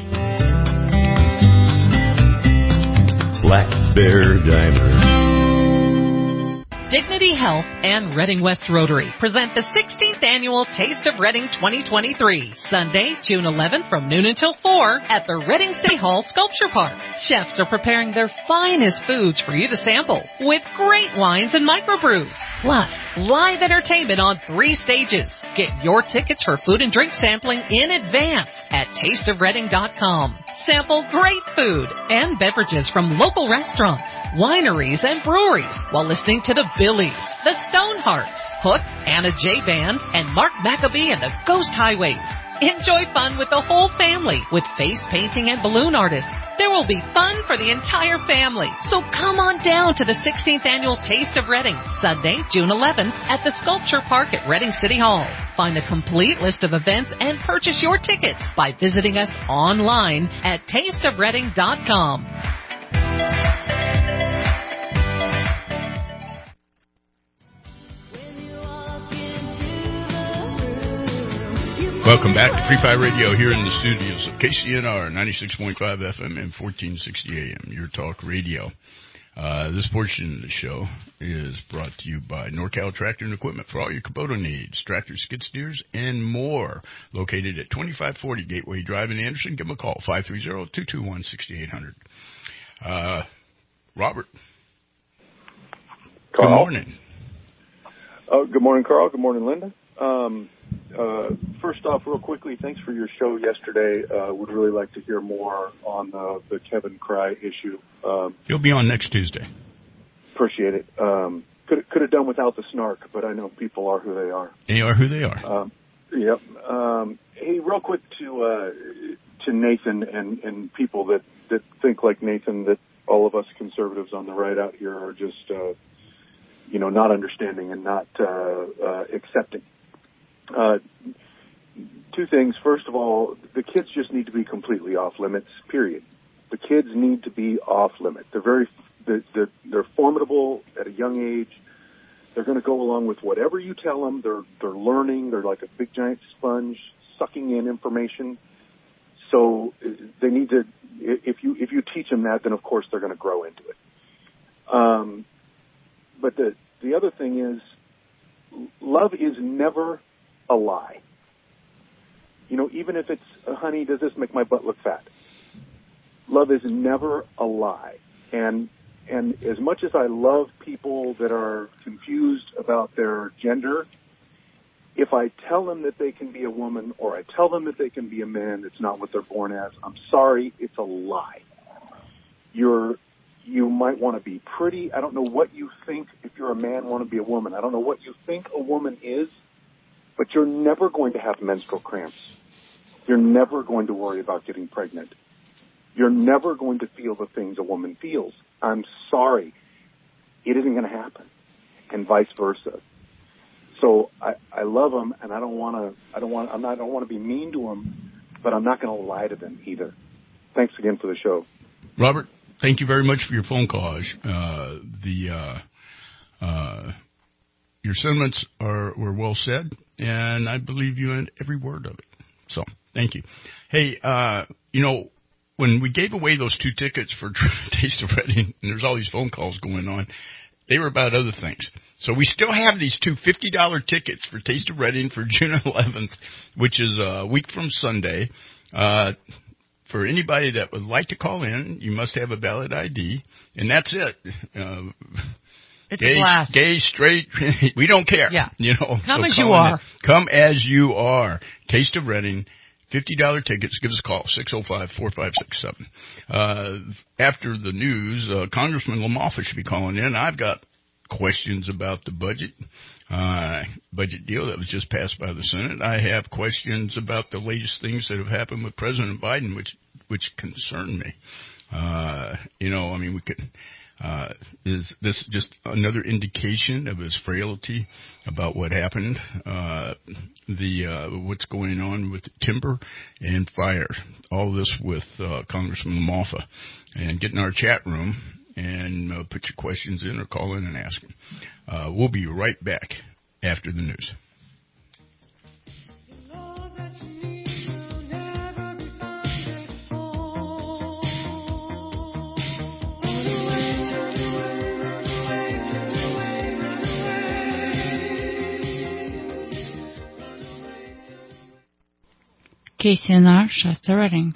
Black Bear Diner. Dignity Health and Reading West Rotary present the 16th Annual Taste of Reading 2023, Sunday, June 11th from noon until 4 at the Reading City Hall Sculpture Park. Chefs are preparing their finest foods for you to sample with great wines and microbrews, plus live entertainment on 3 stages. Get your tickets for food and drink sampling in advance at tasteofreading.com. Sample great food and beverages from local restaurants, wineries, and breweries while listening to the Billies, the Stonehearts, Hook, Anna J. Band, and Mark Maccabee and the Ghost Highways. Enjoy fun with the whole family with face painting and balloon artists. There will be fun for the entire family. So come on down to the 16th Annual Taste of Reading, Sunday, June 11th at the Sculpture Park at Reading City Hall. Find the complete list of events and purchase your tickets by visiting us online at tasteofreading.com. Welcome back to Free Fire Radio here in the studios of KCNR 96.5 FM and 1460 AM, your talk radio. This portion of the show is brought to you by NorCal Tractor and Equipment for all your Kubota needs, tractors, skid steers, and more. Located at 2540 Gateway Drive in Anderson. Give them a call, 530-221-6800. Robert. Carl. Good morning. Good morning, Carl. Good morning, Linda. First off, real quickly, thanks for your show yesterday. Would really like to hear more on the Kevin Cry issue. You'll be on next Tuesday. Appreciate it. Could have done without the snark, but I know people are who they are. They are who they are. Yep. Hey, real quick to Nathan and people that think like Nathan, that all of us conservatives on the right out here are just not understanding and not accepting. 2 things. First of all, the kids just need to be completely off limits, period. The kids need to be off limit. They're formidable at a young age. They're going to go along with whatever you tell them. They're learning. They're like a big giant sponge sucking in information. So they need to, if you teach them that, then of course they're going to grow into it. But the other thing is, love is never a lie. Even if it's, honey, does this make my butt look fat? Love is never a lie. And as much as I love people that are confused about their gender, if I tell them that they can be a woman or I tell them that they can be a man, it's not what they're born as. I'm sorry, it's a lie. You might want to be pretty. I don't know what you think if you're a man, want to be a woman. I don't know what you think a woman is, but you're never going to have menstrual cramps. You're never going to worry about getting pregnant. You're never going to feel the things a woman feels. I'm sorry. It isn't going to happen. And vice versa. So I love them, and I don't want to be mean to them, but I'm not going to lie to them either. Thanks again for the show. Robert, thank you very much for your phone call. Your sentiments were well said, and I believe you in every word of it. So, thank you. Hey, when we gave away those 2 tickets for Taste of Reading, and there's all these phone calls going on, they were about other things. So we still have these 2 $50 tickets for Taste of Reading for June 11th, which is a week from Sunday. For anybody that would like to call in, you must have a valid ID, and that's it. It's a blast. Gay, straight, we don't care. Yeah. Come as you are. Come as you are. Taste of Reading, $50 tickets. Give us a call, 605-4567. After the news, Congressman LaMoffa should be calling in. I've got questions about the budget. budget deal that was just passed by the Senate. I have questions about the latest things that have happened with President Biden, which concern me. Is this just another indication of his frailty about what happened? What's going on with timber and fire? All this with Congressman Moffa. And get in our chat room and put your questions in or call in and ask them. We'll be right back after the news. KCNR, Shasta Redding.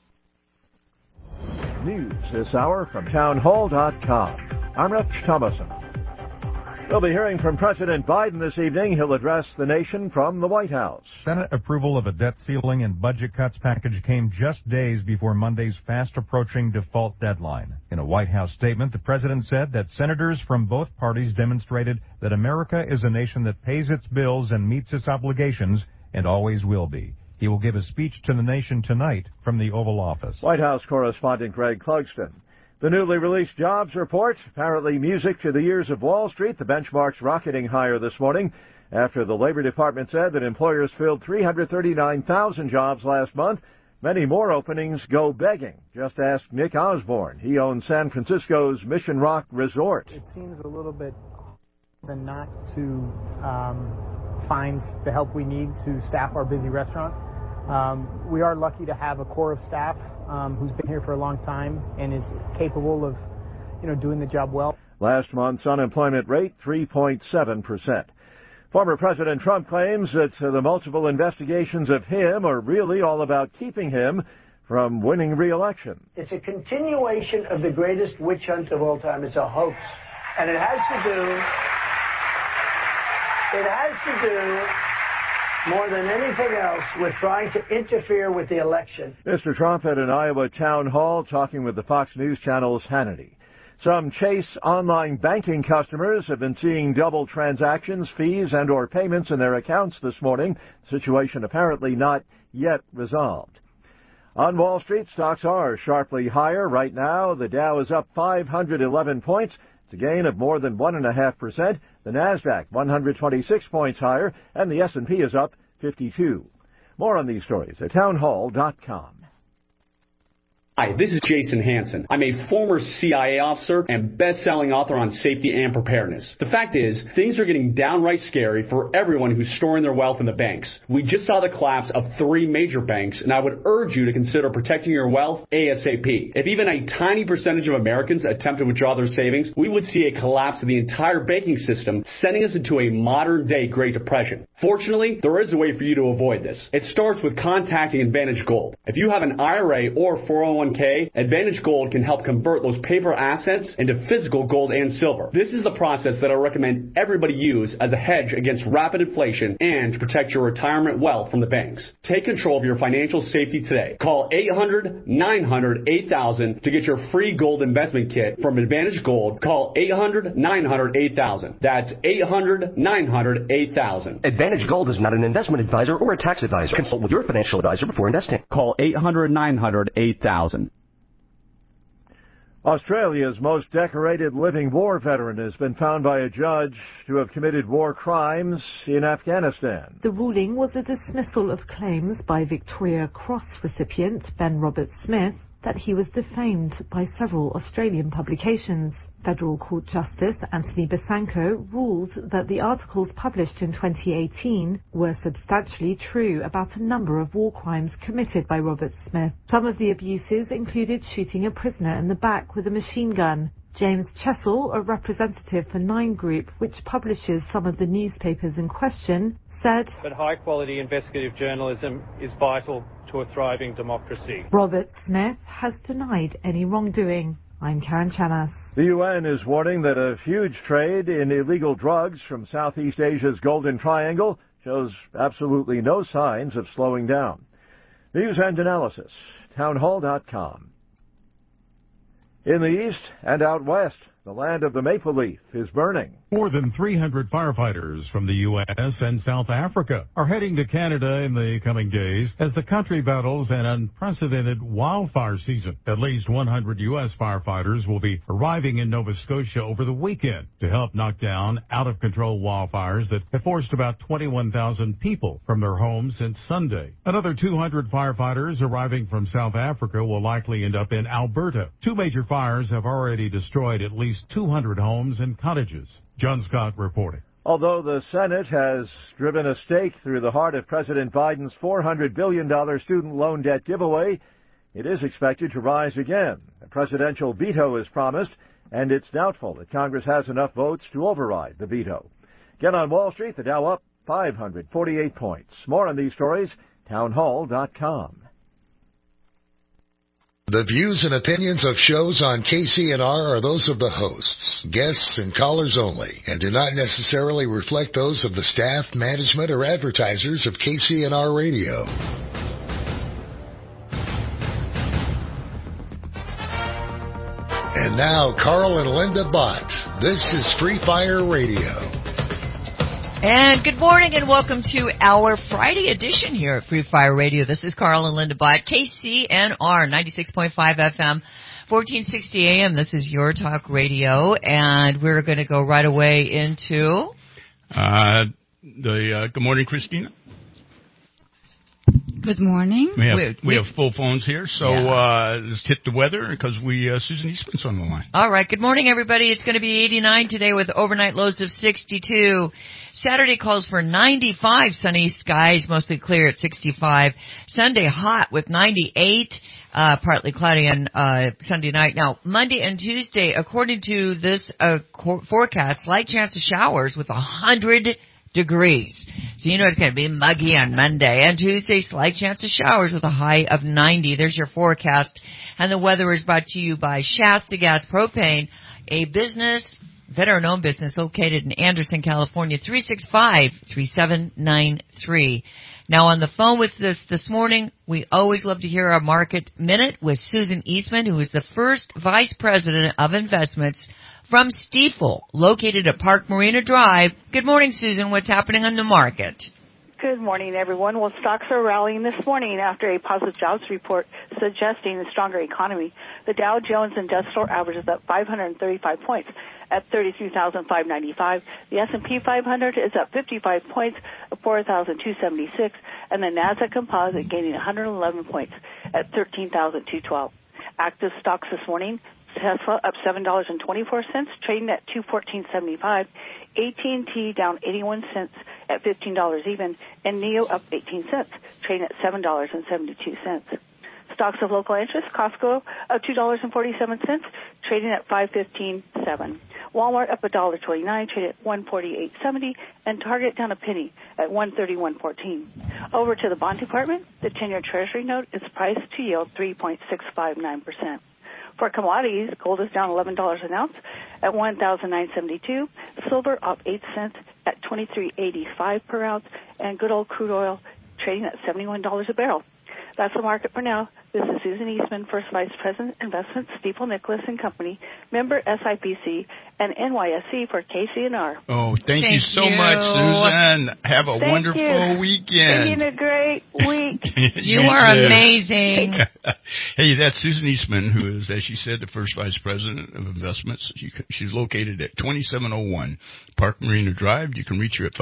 News this hour from townhall.com. I'm Rich Thomason. We'll be hearing from President Biden this evening. He'll address the nation from the White House. Senate approval of a debt ceiling and budget cuts package came just days before Monday's fast-approaching default deadline. In a White House statement, the president said that senators from both parties demonstrated that America is a nation that pays its bills and meets its obligations and always will be. He will give a speech to the nation tonight from the Oval Office. White House correspondent Greg Clugston. The newly released jobs report, apparently music to the ears of Wall Street. The benchmark's rocketing higher this morning after the Labor Department said that employers filled 339,000 jobs last month. Many more openings go begging. Just ask Nick Osborne. He owns San Francisco's Mission Rock Resort. It seems a little bit than not to find the help we need to staff our busy restaurant. We are lucky to have a core of staff who's been here for a long time and is capable of, doing the job well. Last month's unemployment rate, 3.7%. Former President Trump claims that the multiple investigations of him are really all about keeping him from winning re-election. It's a continuation of the greatest witch hunt of all time. It's a hoax. And it has to do more than anything else with trying to interfere with the election. Mr. Trump at an Iowa town hall talking with the Fox News Channel's Hannity. Some Chase online banking customers have been seeing double transactions, fees, and or payments in their accounts this morning. Situation apparently not yet resolved. On Wall Street, stocks are sharply higher. Right now, the Dow is up 511 points. It's a gain of more than 1.5%. The Nasdaq 126 points higher, and the S&P is up 52. More on these stories at townhall.com. Hi, this is Jason Hansen. I'm a former CIA officer and best-selling author on safety and preparedness. The fact is, things are getting downright scary for everyone who's storing their wealth in the banks. We just saw the collapse of 3 major banks, and I would urge you to consider protecting your wealth ASAP. If even a tiny percentage of Americans attempt to withdraw their savings, we would see a collapse of the entire banking system, sending us into a modern-day Great Depression. Fortunately, there is a way for you to avoid this. It starts with contacting Advantage Gold. If you have an IRA or 401k, Advantage Gold can help convert those paper assets into physical gold and silver. This is the process that I recommend everybody use as a hedge against rapid inflation and to protect your retirement wealth from the banks. Take control of your financial safety today. Call 800-900-8000 to get your free gold investment kit from Advantage Gold. Call 800-900-8000. That's 800-900-8000. Advantage Gold is not an investment advisor or a tax advisor. Consult with your financial advisor before investing. Call 800-900-8000. Australia's most decorated living war veteran has been found by a judge to have committed war crimes in Afghanistan. The ruling was a dismissal of claims by Victoria Cross recipient Ben Roberts-Smith that he was defamed by several Australian publications. Federal Court Justice Anthony Besanko ruled that the articles published in 2018 were substantially true about a number of war crimes committed by Robert Smith. Some of the abuses included shooting a prisoner in the back with a machine gun. James Chessel, a representative for Nine Group, which publishes some of the newspapers in question, said that high-quality investigative journalism is vital to a thriving democracy. Robert Smith has denied any wrongdoing. I'm Karen Chanas. The UN is warning that a huge trade in illegal drugs from Southeast Asia's Golden Triangle shows absolutely no signs of slowing down. News and analysis, townhall.com. In the east and out west, The land of the maple leaf is burning. More than 300 firefighters from the U.S. and South Africa are heading to Canada in the coming days as the country battles an unprecedented wildfire season. At least 100 U.S. firefighters will be arriving in Nova Scotia over the weekend to help knock down out-of-control wildfires that have forced about 21,000 people from their homes since Sunday. Another 200 firefighters arriving from South Africa will likely end up in Alberta. Two major fires have already destroyed at least 200 homes and cottages. John Scott reporting. Although the Senate has driven a stake through the heart of President Biden's $400 billion student loan debt giveaway, it is expected to rise again. A presidential veto is promised, and it's doubtful that Congress has enough votes to override the veto. Again on Wall Street, the Dow up 548 points. More on these stories, townhall.com. The views and opinions of shows on KCNR are those of the hosts, guests, and callers only, and do not necessarily reflect those of the staff, management, or advertisers of KCNR Radio. And now, Carl and Linda Bott. This is Free Fire Radio. And good morning and welcome to our Friday edition here at Free Fire Radio. This is Carl and Linda Bott, KCNR 96.5 FM, 1460 AM. This is your talk radio, and we're going to go right away into good morning, Christina. Good morning. We have full phones here, so let's hit the weather because Susan Eastman's on the line. All right. Good morning, everybody. It's going to be 89 today with overnight lows of 62. Saturday calls for 95, sunny skies, mostly clear at 65. Sunday hot with 98, partly cloudy on Sunday night. Now, Monday and Tuesday, according to this forecast, slight chance of showers with 100 degrees. So you know it's going to be muggy on Monday. And Tuesday, slight chance of showers with a high of 90. There's your forecast. And the weather is brought to you by Shasta Gas Propane, a business, veteran-owned business located in Anderson, California, 365-3793. Now on the phone with us this morning, we always love to hear our Market Minute with Susan Eastman, who is the first Vice President of Investments from Stifel, located at Park Marina Drive. Good morning, Susan. What's happening on the market? Good morning, everyone. Well, stocks are rallying this morning after a positive jobs report suggesting a stronger economy. The Dow Jones Industrial Average is up 535 points at 33,595. The S&P 500 is up 55 points at 4,276, and the Nasdaq Composite gaining 111 points at 13,212. Active stocks this morning: Tesla up $7.24, trading at $214.75. AT&T down 81 cents at $15 even, and NEO up 18 cents, trading at $7.72. Stocks of local interest: Costco up $2.47, trading at $5.15.7. Walmart up $1.29, trading at $148.70, and Target down a penny at $131.14. Over to the bond department, the 10-year Treasury note is priced to yield 3.659%. For commodities, gold is down $11 an ounce at $1,972. Silver up 8 cents at $23.85 per ounce, and good old crude oil trading at $71 a barrel. That's the market for now. This is Susan Eastman, First Vice President, Investments, Stifel Nicolaus and Company, member SIPC, and NYSE for KCNR. Oh, thank you so much, Susan. Have a wonderful weekend. Taking a great week. You are amazing. Hey, that's Susan Eastman, who is, as she said, the First Vice President of Investments. She's located at 2701 Park Marina Drive. You can reach her at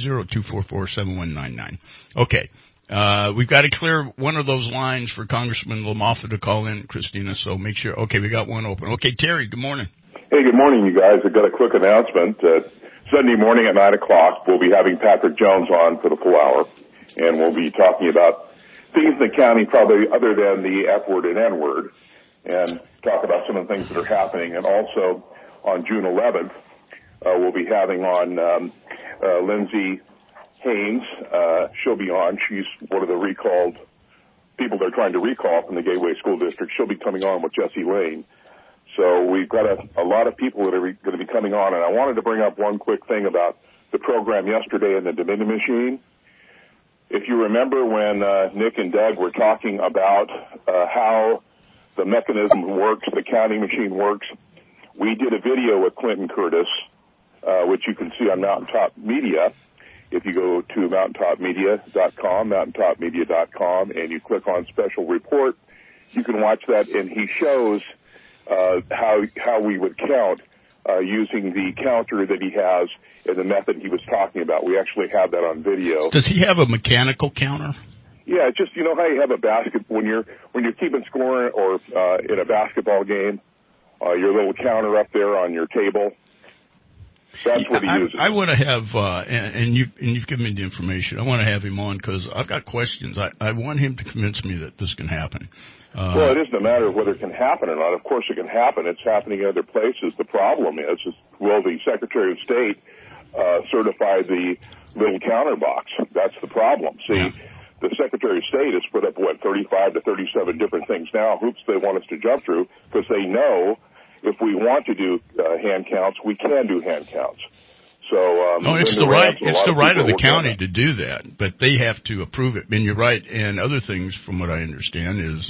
530-244-7199. Okay. We've got to clear one of those lines for Congressman LaMoffa to call in, Christina, so make sure. Okay, we got one open. Okay, Terry, good morning. Hey, good morning, you guys. I've got a quick announcement. Sunday morning at 9 o'clock, we'll be having Patrick Jones on for the full hour, and we'll be talking about things in the county probably other than the F word and N word, and talk about some of the things that are happening. And also on June 11th, we'll be having on Lindsay Haynes. She'll be on. She's one of the recalled people they're trying to recall from the Gateway School District. She'll be coming on with Jesse Lane. So we've got a lot of people that are going to be coming on. And I wanted to bring up one quick thing about the program yesterday in the Dominion machine. If you remember when Nick and Doug were talking about how the mechanism works, the counting machine works, We did a video with Clinton Curtis, which you can see on Mountaintop Media. If you go to mountaintopmedia.com, mountaintopmedia.com, and you click on Special Report, you can watch that, and he shows how we would count using the counter that he has and the method he was talking about. We actually have that on video. Does he have a mechanical counter? Yeah, just you know how you have a basket when you're keeping score or in a basketball game, your little counter up there on your table. That's what he uses. I want to have, and you've given me the information. I want to have him on because I've got questions. I want him to convince me that this can happen. Well, it isn't a matter of whether it can happen or not. Of course it can happen. It's happening in other places. The problem is will the Secretary of State certify the little counter box? That's the problem. See, the Secretary of State has put up, 35 to 37 different things now, hoops they want us to jump through, because they know if we want to do hand counts, we can do hand counts. So, it's the right of the county to do that, but they have to approve it. And you're right. And other things, from what I understand, is,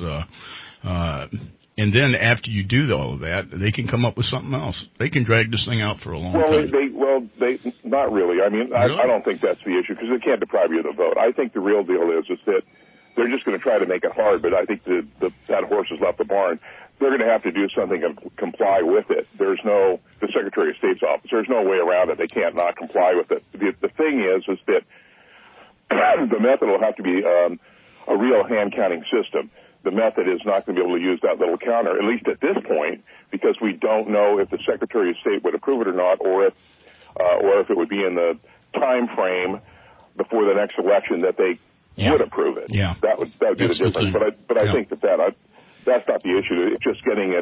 and then after you do all of that, they can come up with something else. They can drag this thing out for a long time. They not really. I mean, really? I don't think that's the issue because they can't deprive you of the vote. I think the real deal is that they're just going to try to make it hard. But I think that horse has left the barn. They're going to have to do something and comply with it. The Secretary of State's office, there's no way around it. They can't not comply with it. The thing is that the method will have to be a real hand counting system. The method is not going to be able to use that little counter, at least at this point, because we don't know if the Secretary of State would approve it or not, or if it would be in the time frame before the next election that they would approve it. Yeah. That would be the difference. But I think that's not the issue. It's just getting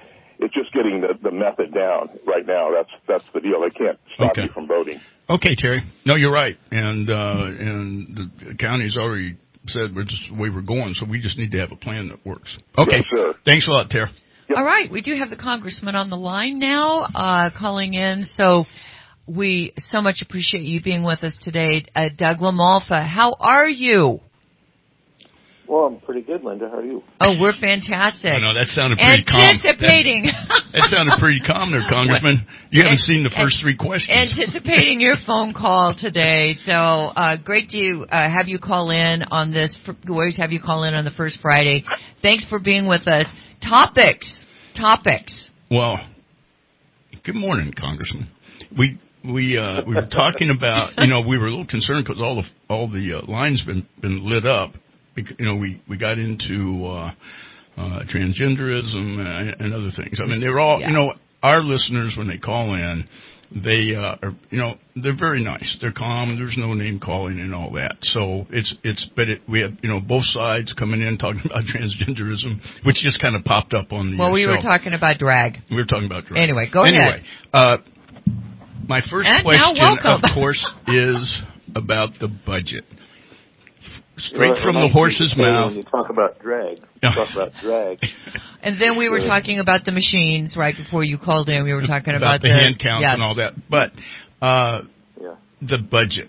the method down right now. That's the deal. They can't stop you from voting. Okay, Terry. No, you're right. And the county's already said we're just the way we're going, so we just need to have a plan that works. Okay. Yes, sir. Thanks a lot, Terry. Yep. All right. We do have the congressman on the line now, calling in. So we so much appreciate you being with us today. Doug LaMalfa, how are you? Well, I'm pretty good, Linda. How are you? Oh, we're fantastic. No, that sounded pretty calm. Anticipating. That sounded pretty calm there, Congressman. You haven't seen the first three questions. Anticipating your phone call today. So great to have you call in on this. We always have you call in on the first Friday. Thanks for being with us. Topics. Well, good morning, Congressman. We were talking about, we were a little concerned because all the lines been lit up. We got into transgenderism and other things. I mean, they're all, our listeners, when they call in, they are, they're very nice. They're calm. There's no name calling and all that. So we have, both sides coming in talking about transgenderism, which just kind of popped up on the show. Well, we were talking about drag. We were talking about drag. Anyway, go ahead. My first question, of course, is about the budget. Straight from the horse's mouth. When you talk about drag, And then we were talking about the machines right before you called in. We were talking about the hand counts and all that. But the budget,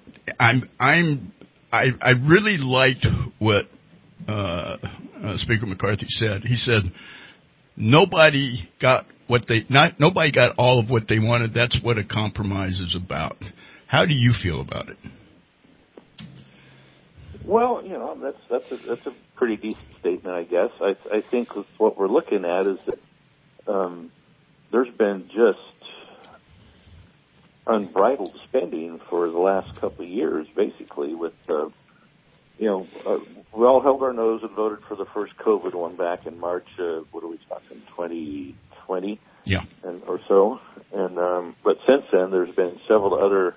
I really liked what Speaker McCarthy said. He said nobody got all of what they wanted. That's what a compromise is about. How do you feel about it? Well, that's a pretty decent statement, I guess. I think what we're looking at is that there's been just unbridled spending for the last couple of years, basically. With we all held our nose and voted for the first COVID one back in March. What are we talking? 2020, or so. And but since then, there's been several other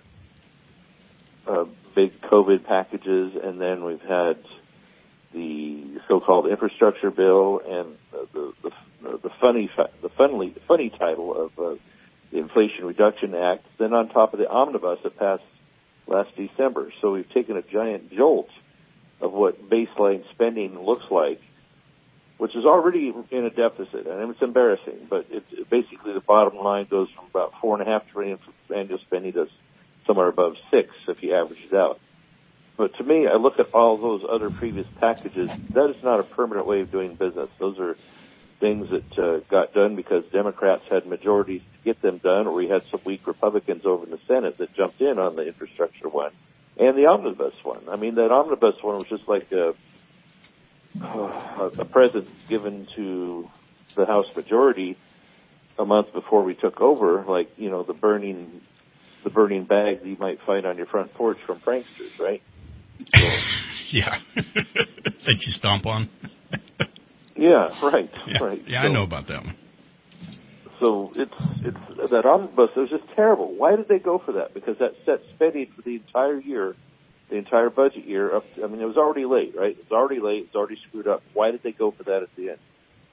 big COVID packages, and then we've had the so-called infrastructure bill and the funny title of the Inflation Reduction Act. Then on top of the omnibus that passed last December, so we've taken a giant jolt of what baseline spending looks like, which is already in a deficit, and it's embarrassing. But it's basically the bottom line goes from about $4.5 trillion for annual spending to somewhere above $6 trillion if you average it out. But to me, I look at all those other previous packages. That is not a permanent way of doing business. Those are things that got done because Democrats had majorities to get them done, or we had some weak Republicans over in the Senate that jumped in on the infrastructure one and the omnibus one. I mean, that omnibus one was just like a present given to the House majority a month before we took over, like, you know, the burning bag that you might find on your front porch from pranksters, right? So, yeah. That you stomp on. Yeah, right. Yeah, so, I know about that one. So it's that omnibus. It was just terrible. Why did they go for that? Because that set spending for the entire year, the entire budget year. I mean, it was already late, right? It was already late. It was already screwed up. Why did they go for that at the end?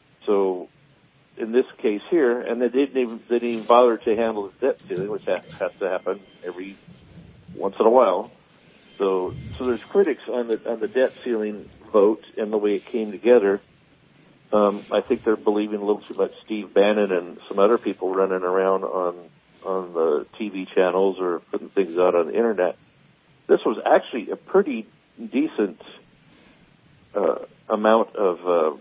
in this case here, and they didn't even bother to handle the debt ceiling, which has to happen every once in a while. So there's critics on the debt ceiling vote and the way it came together. I think they're believing a little too much Steve Bannon and some other people running around on the TV channels or putting things out on the internet. This was actually a pretty decent amount of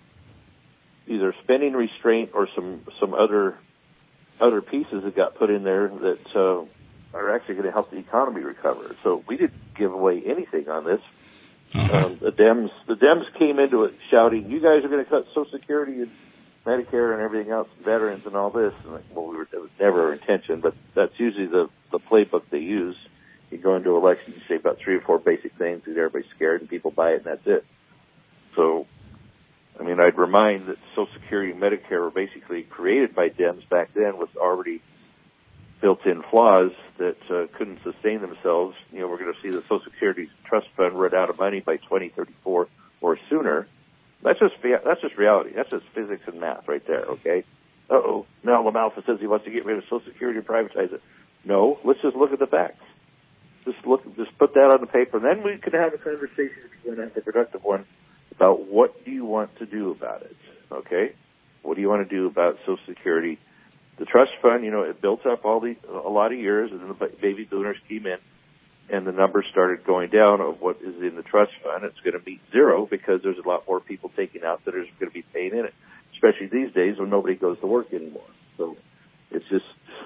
either spending restraint or some other pieces that got put in there that are actually going to help the economy recover. So we didn't give away anything on this. The Dems came into it shouting, "You guys are going to cut Social Security and Medicare and everything else, veterans and all this." And it was never our intention, but that's usually the playbook they use. You go into elections, you say about 3 or 4 basic things, and everybody's scared, and people buy it, and that's it. So, I mean, I'd remind that Social Security and Medicare were basically created by Dems back then with already built-in flaws that couldn't sustain themselves. You know, we're going to see the Social Security Trust Fund run out of money by 2034 or sooner. That's just reality. That's just physics and math right there, okay? Now LaMalfa says he wants to get rid of Social Security and privatize it. No, let's just look at the facts. Just put that on the paper, and then we could have a conversation, if you're going to have a productive one, about what do you want to do about it, okay? What do you want to do about Social Security? The trust fund, you know, it built up a lot of years, and then the baby boomers came in, and the numbers started going down of what is in the trust fund. It's going to meet zero because there's a lot more people taking out that are going to be paying in it, especially these days when nobody goes to work anymore. So it's just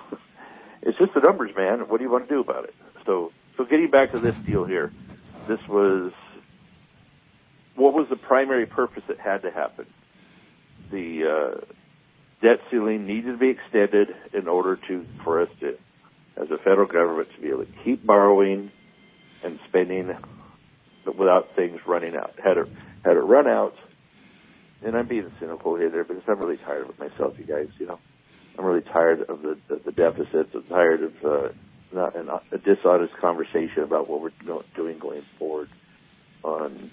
the numbers, man. What do you want to do about it? So getting back to this deal here, what was the primary purpose that had to happen? The debt ceiling needed to be extended in order for us to, as a federal government, to be able to keep borrowing and spending without things running out. Had it run out, and I'm being cynical here because I'm really tired of it myself, you guys. You know, I'm really tired of the deficits. I'm tired of a dishonest conversation about what we're doing going forward. On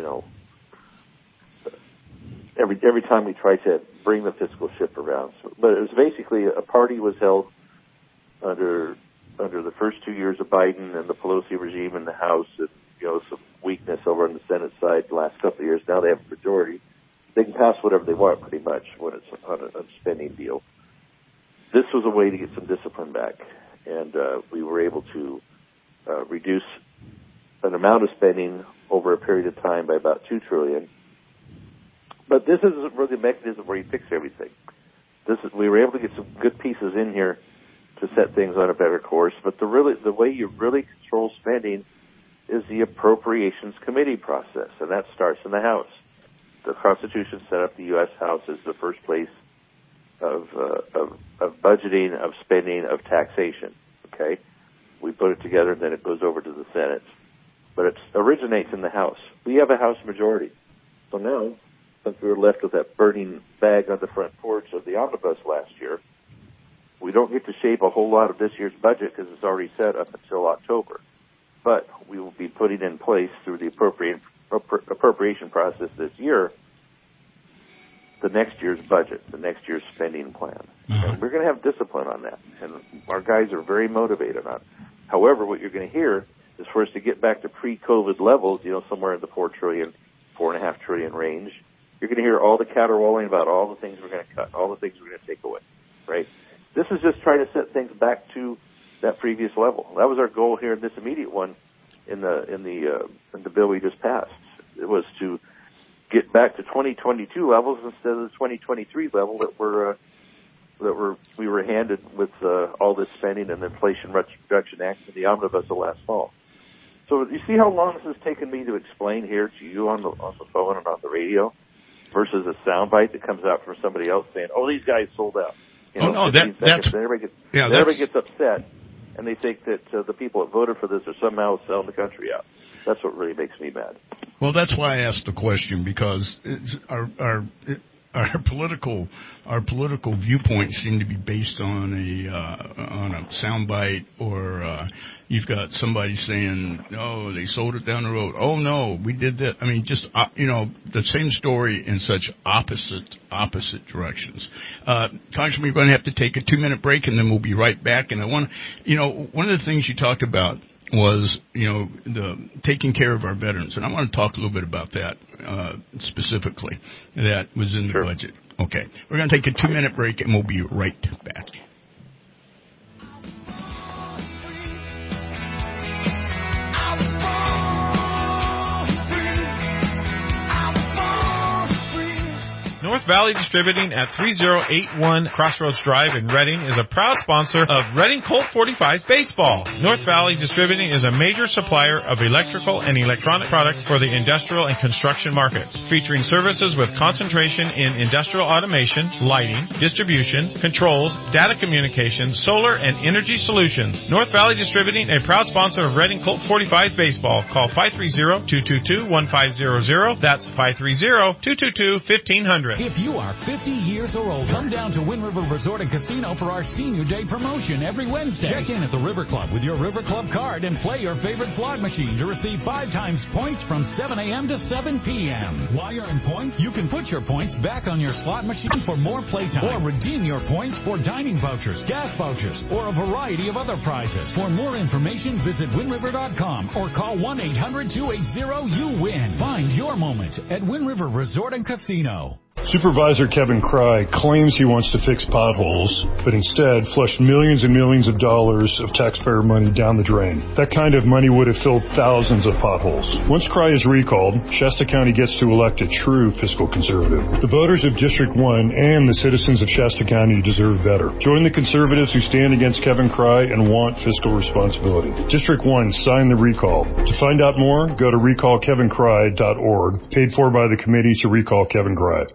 every time we try to bring the fiscal ship around. But it was basically a party was held under the first 2 years of Biden and the Pelosi regime in the House, and some weakness over on the Senate side the last couple of years. Now they have a majority. They can pass whatever they want pretty much when it's on a spending deal. This was a way to get some discipline back, and we were able to reduce an amount of spending over a period of time by about $2 trillion. But this isn't really a mechanism where you fix everything. We were able to get some good pieces in here to set things on a better course. But the way you really control spending is the Appropriations Committee process, and that starts in the House. The Constitution set up the U.S. House as the first place of budgeting, of spending, of taxation. Okay, we put it together, and then it goes over to the Senate. But it originates in the House. We have a House majority, so now, since we were left with that burning bag on the front porch of the omnibus last year, we don't get to shape a whole lot of this year's budget because it's already set up until October. But we will be putting in place through the appropriation process this year the next year's budget, the next year's spending plan. And we're going to have discipline on that. And our guys are very motivated on it. However, what you're going to hear is for us to get back to pre-COVID levels, somewhere in the $4.5 trillion range, you're going to hear all the caterwauling about all the things we're going to cut, all the things we're going to take away, right? This is just trying to set things back to that previous level. That was our goal here in this immediate one in the bill we just passed. It was to get back to 2022 levels instead of the 2023 level that we were handed with all this spending and the Inflation Reduction Act and the omnibus of last fall. So you see how long this has taken me to explain here to you on the phone and on the radio, versus a soundbite that comes out from somebody else saying, "Oh, these guys sold out." That's everybody gets upset, and they think that the people that voted for this are somehow selling the country out. That's what really makes me mad. Well, that's why I asked the question, because our political viewpoints seem to be based on a soundbite, or you've got somebody saying, "Oh, they sold it down the road. Oh no, we did that." I mean, just the same story in such opposite directions. Congressman, we're going to have to take a 2-minute break, and then we'll be right back. And I want, one of the things you talked about was, the taking care of our veterans. And I want to talk a little bit about that specifically. That was in the budget. Okay. We're going to take a 2-minute break, and we'll be right back. North Valley Distributing at 3081 Crossroads Drive in Reading is a proud sponsor of Reading Colt 45's baseball. North Valley Distributing is a major supplier of electrical and electronic products for the industrial and construction markets, featuring services with concentration in industrial automation, lighting, distribution, controls, data communications, solar, and energy solutions. North Valley Distributing, a proud sponsor of Reading Colt 45's baseball. Call 530-222-1500. That's 530-222-1500. If you are 50 years or older, come down to Wind River Resort and Casino for our Senior Day promotion every Wednesday. Check in at the River Club with your River Club card and play your favorite slot machine to receive 5 times points from 7 a.m. to 7 p.m. While you're in points, you can put your points back on your slot machine for more playtime, or redeem your points for dining vouchers, gas vouchers, or a variety of other prizes. For more information, visit windriver.com or call 1-800-280-YOU-WIN. Find your moment at Wind River Resort and Casino. Supervisor Kevin Cry claims he wants to fix potholes, but instead flushed millions and millions of dollars of taxpayer money down the drain. That kind of money would have filled thousands of potholes. Once Cry is recalled, Shasta County gets to elect a true fiscal conservative. The voters of District 1 and the citizens of Shasta County deserve better. Join the conservatives who stand against Kevin Cry and want fiscal responsibility. District 1, sign the recall. To find out more, go to recallkevincry.org, paid for by the Committee to Recall Kevin Cry.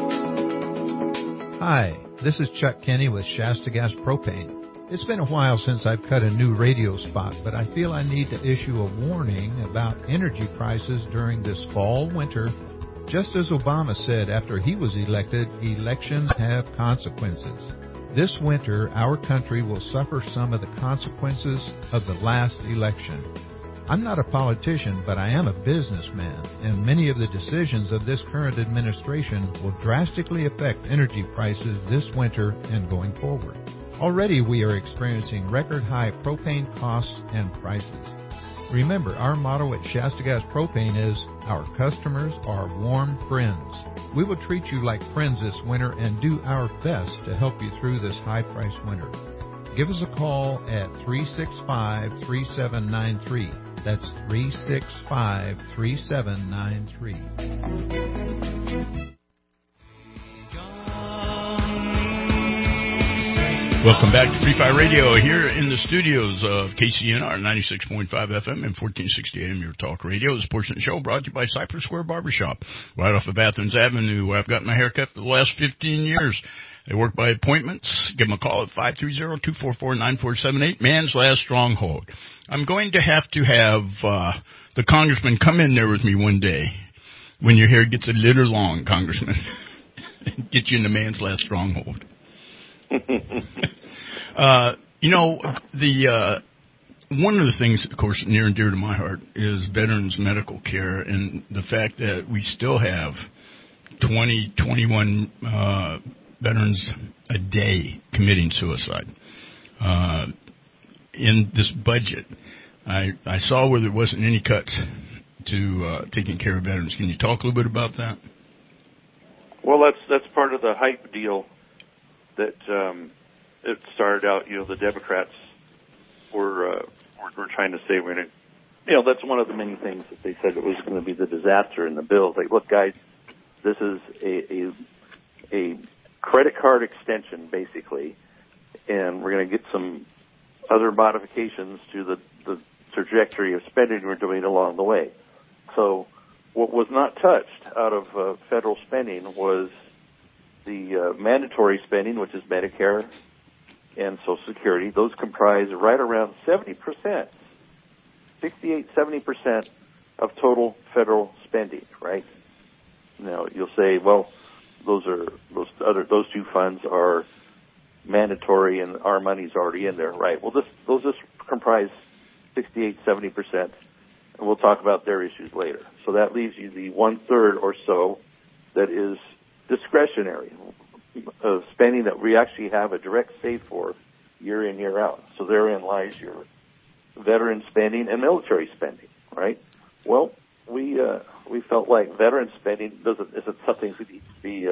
Hi, this is Chuck Kenny with Shasta Gas Propane. It's been a while since I've cut a new radio spot, but I feel I need to issue a warning about energy prices during this fall-winter. Just as Obama said after he was elected, elections have consequences. This winter, our country will suffer some of the consequences of the last election. I'm not a politician, but I am a businessman, and many of the decisions of this current administration will drastically affect energy prices this winter and going forward. Already we are experiencing record-high propane costs and prices. Remember, our motto at Shasta Gas Propane is, our customers are warm friends. We will treat you like friends this winter and do our best to help you through this high-priced winter. Give us a call at 365-3793. That's 365-3793. Welcome back to Free Fire Radio here in the studios of KCNR 96.5 FM and 1460 AM, your talk radio. This portion of the show brought to you by Cypress Square Barbershop, right off of Athens Avenue, where I've got my haircut for the last 15 years. They work by appointments. Give them a call at 530-244-9478. Man's last stronghold. I'm going to have the congressman come in there with me one day when your hair gets a little long, Congressman. Get you in the man's last stronghold. One of the things, of course, near and dear to my heart is veterans medical care, and the fact that we still have 21 veterans a day committing suicide. In this budget, I saw where there wasn't any cuts to taking care of veterans. Can you talk a little bit about that? Well, that's part of the hype deal that it started out. The Democrats were trying to say we're going to. That's one of the many things that they said it was going to be the disaster in the bill. Like, look, guys, This is a credit card extension, basically, and we're going to get some other modifications to the trajectory of spending we're doing along the way. So what was not touched out of federal spending was the mandatory spending, which is Medicare and Social Security. Those comprise right around 70%, 68-70% of total federal spending, right? Now, you'll say, well, those two funds are mandatory and our money's already in there, right? Well, those just comprise 68-70%, and we'll talk about their issues later. So that leaves you the 1/3 or so that is discretionary spending that we actually have a direct say for year in, year out. So therein lies your veteran spending and military spending, right? Well, we felt like veteran spending isn't something we need to be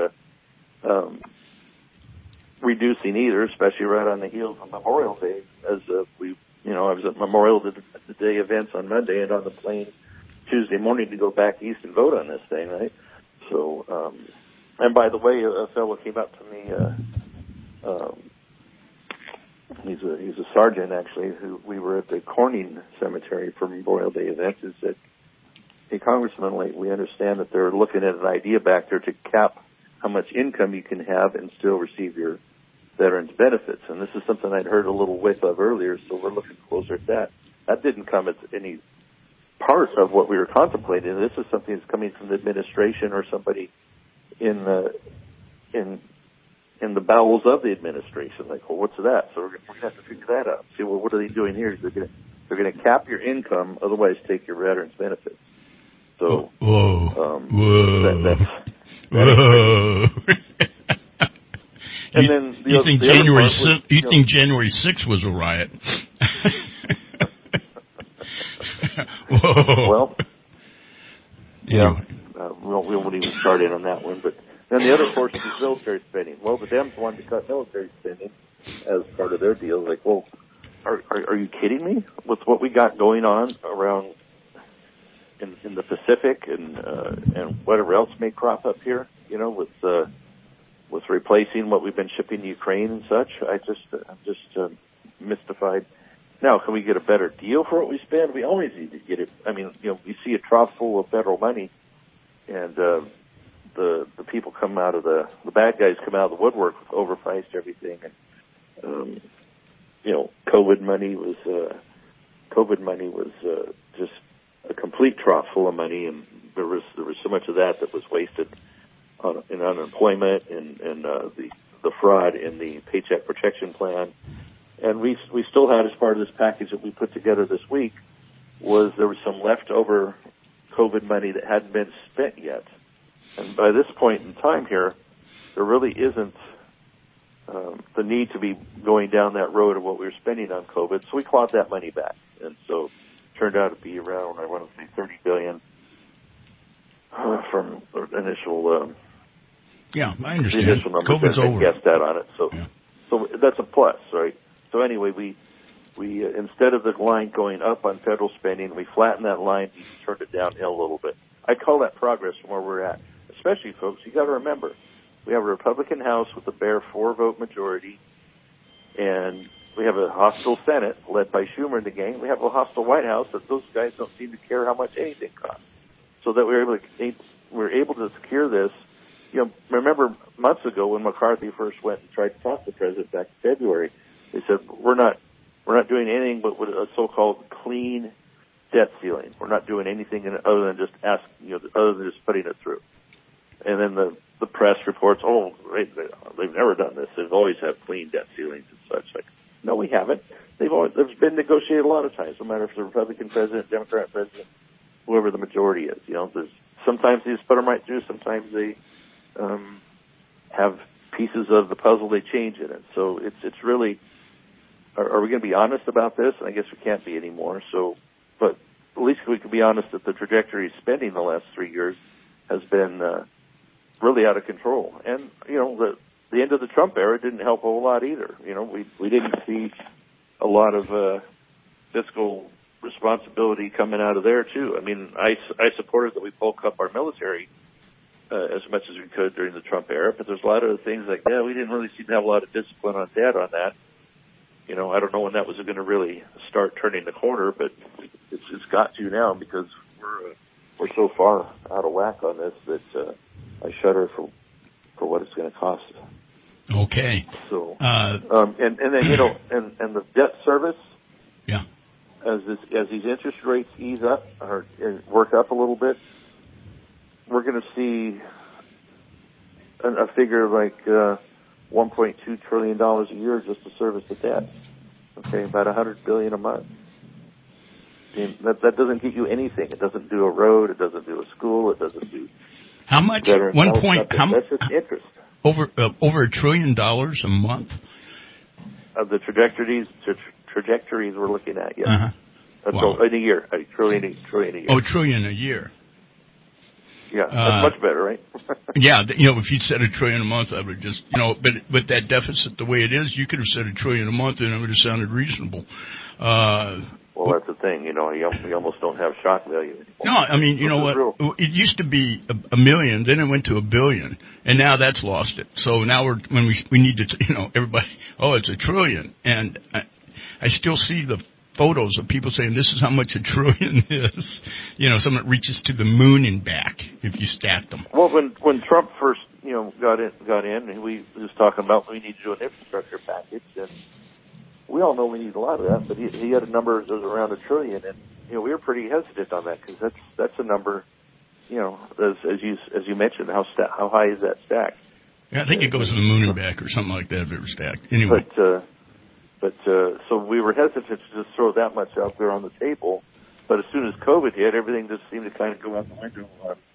reducing either, especially right on the heels of Memorial Day, as I was at Memorial Day events on Monday and on the plane Tuesday morning to go back east and vote on this thing, right? So, and by the way, a fellow came up to me, he's a sergeant actually, who we were at the Corning Cemetery for Memorial Day events, and said, hey, Congressman, we understand that they're looking at an idea back there to cap how much income you can have and still receive your veterans benefits. And this is something I'd heard a little whiff of earlier, so we're looking closer at that. That didn't come as any part of what we were contemplating. This is something that's coming from the administration or somebody in the bowels of the administration. Like, well, what's that? So we're going to have to figure that out. See, well, what are they doing here? They're going to cap your income, otherwise take your veterans benefits. So, whoa. And then you think January 6th was a riot? Whoa. Well, yeah, we won't even start in on that one. But then the other portion is military spending. Well, the Dems wanted to cut military spending as part of their deal. Like, well, are you kidding me? With what we got going on around in the Pacific and whatever else may crop up here, with replacing what we've been shipping to Ukraine and such, I'm just mystified. Now, can we get a better deal for what we spend? We always need to get it. I mean, we see a trough full of federal money, and the people come out of the bad guys come out of the woodwork with overpriced everything. And COVID money was just a complete trough full of money, and there was so much of that was wasted in unemployment and the fraud in the Paycheck Protection Plan. And we still had, as part of this package that we put together this week, there was some leftover COVID money that hadn't been spent yet. And by this point in time here, there really isn't the need to be going down that road of what we were spending on COVID. So we clawed that money back. And so it turned out to be around, I want to say, $30 billion from the initial yeah, I understand. The initial numbers COVID's over. Guessed that on it. So that's a plus, right? So anyway, we instead of the line going up on federal spending, we flattened that line and turned it downhill a little bit. I call that progress from where we're at. Especially, folks, you got to remember, we have a Republican House with a bare 4-vote majority, and we have a hostile Senate led by Schumer and the gang. We have a hostile White House that those guys don't seem to care how much anything costs. So that we're able to secure this. Remember months ago when McCarthy first went and tried to talk to the president back in February, they said we're not doing anything but with a so-called clean debt ceiling. We're not doing anything other than just putting it through. And then the press reports, they've never done this. They've always had clean debt ceilings and such. Like, no, we haven't. They've been negotiated a lot of times, no matter if it's a Republican president, Democrat president, whoever the majority is. Sometimes they just put them right through. Sometimes they have pieces of the puzzle they change in it. So it's really, are we going to be honest about this? I guess we can't be anymore. So, but at least we can be honest that the trajectory of spending the last 3 years has been really out of control. And the end of the Trump era didn't help a whole lot either. We didn't see a lot of fiscal responsibility coming out of there too. I mean, I supported that we bulk up our military as much as we could during the Trump era, but there's a lot of things like, we didn't really seem to have a lot of discipline on debt on that. I don't know when that was going to really start turning the corner, but it's got to now because we're so far out of whack on this that I shudder for what it's going to cost. Okay. So, and then and the debt service. Yeah. As these interest rates ease up or work up a little bit, we're going to see a figure like $1.2 trillion a year just to service the debt. Okay, about $100 billion a month. That doesn't get you anything. It doesn't do a road. It doesn't do a school. It doesn't do how much? That's just interest. Over $1 trillion a month. Of the trajectories we're looking at, yes. Wow. In a year, a trillion a year. Oh, $1 trillion a year. Yeah, that's much better, right? Yeah, if you'd said $1 trillion a month, I would just, but that deficit the way it is, you could have said $1 trillion a month and it would have sounded reasonable. Well, that's the thing, you almost don't have shock value anymore. No, I mean, you know what? It used to be a million, then it went to $1 billion, and now that's lost it. So now when we need to, everybody, it's $1 trillion, and I still see the photos of people saying this is how much $1 trillion is. Someone reaches to the moon and back if you stack them. Well, when Trump first, got in, and we was talking about we need to do an infrastructure package, and we all know we need a lot of that, but he had a number that was around $1 trillion, and we were pretty hesitant on that because that's a number, as you mentioned, how high is that stack? Yeah, I think it goes to the moon and back or something like that if it were stacked. Anyway. But so we were hesitant to just throw that much out there on the table. But as soon as COVID hit, everything just seemed to kind of go out the window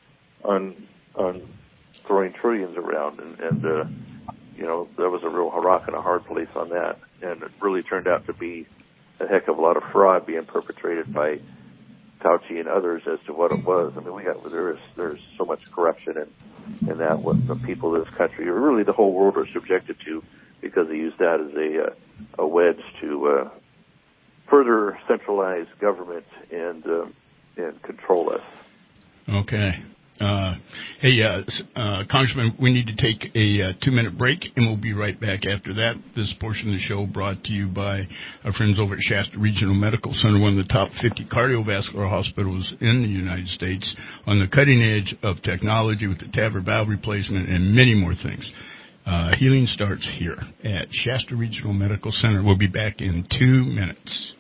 on throwing trillions around, and there was a real rock and a hard place on that, and it really turned out to be a heck of a lot of fraud being perpetrated by Fauci and others as to what it was. I mean, there's so much corruption in that what the people of this country, or really the whole world, are subjected to, because they use that as a wedge to further centralize government and control us. Okay. Hey, Congressman, we need to take a 2-minute break, and we'll be right back after that. This portion of the show brought to you by our friends over at Shasta Regional Medical Center, one of the top 50 cardiovascular hospitals in the United States, on the cutting edge of technology with the TAVR valve replacement and many more things. Healing starts here at Shasta Regional Medical Center. We'll be back in 2 minutes.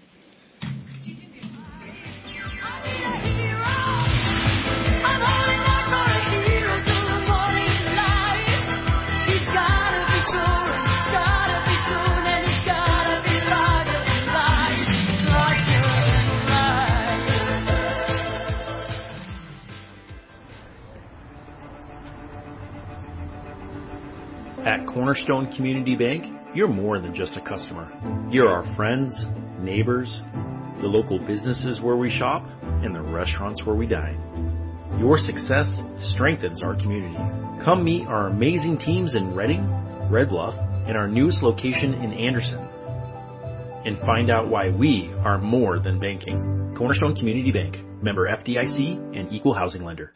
At Cornerstone Community Bank, you're more than just a customer. You're our friends, neighbors, the local businesses where we shop, and the restaurants where we dine. Your success strengthens our community. Come meet our amazing teams in Redding, Red Bluff, and our newest location in Anderson. And find out why we are more than banking. Cornerstone Community Bank, member FDIC and equal housing lender.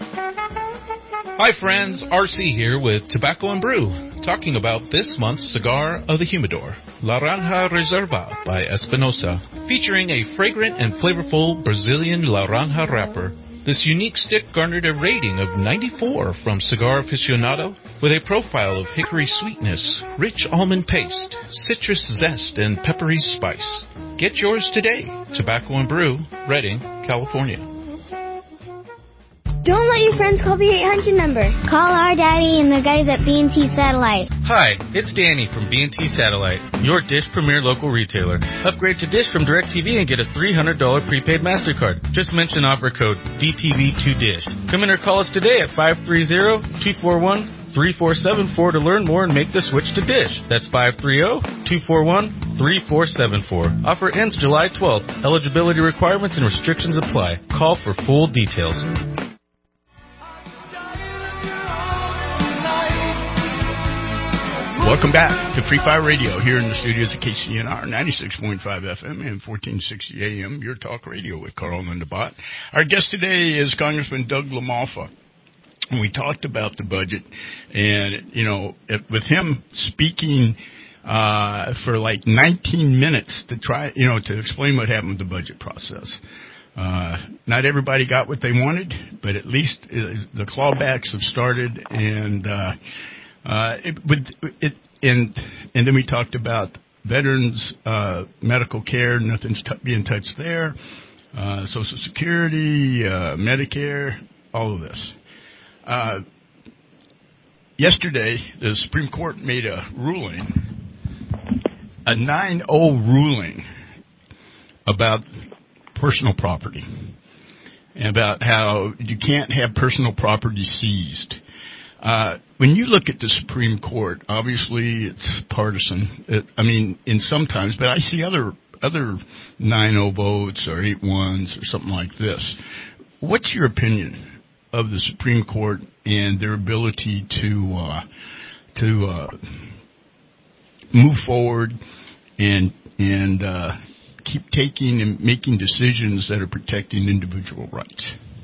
Hi friends, RC here with Tobacco and Brew, talking about this month's cigar of the humidor, Laranja Reserva by Espinosa, featuring a fragrant and flavorful Brazilian Laranja wrapper. This unique stick garnered a rating of 94 from Cigar Aficionado, with a profile of hickory sweetness, rich almond paste, citrus zest, and peppery spice. Get yours today. Tobacco and Brew, Redding, California. Don't let your friends call the 800 number. Call our daddy and the guys at B&T Satellite. Hi, it's Danny from B&T Satellite, your Dish Premier local retailer. Upgrade to Dish from DirecTV and get a $300 prepaid MasterCard. Just mention offer code DTV2Dish. Come in or call us today at 530-241-3474 to learn more and make the switch to Dish. That's 530-241-3474. Offer ends July 12th. Eligibility requirements and restrictions apply. Call for full details. Welcome back to Free Fire Radio here in the studios of KCNR, 96.5 FM and 1460 AM, your talk radio with Carl Lindebott. Our guest today is Congressman Doug LaMalfa. and we talked about the budget, and, with him speaking for like 19 minutes to try, to explain what happened with the budget process. Not everybody got what they wanted, but at least the clawbacks have started, and and then we talked about veterans medical care, nothing's being touched there, Social Security, Medicare, all of this. Yesterday, the Supreme Court made a ruling, a 9-0 ruling about personal property, and about how you can't have personal property seized. When you look at the Supreme Court, obviously it's partisan. In sometimes, but I see other 9-0 votes or 8-1s or something like this. What's your opinion of the Supreme Court and their ability to move forward and keep taking and making decisions that are protecting individual rights?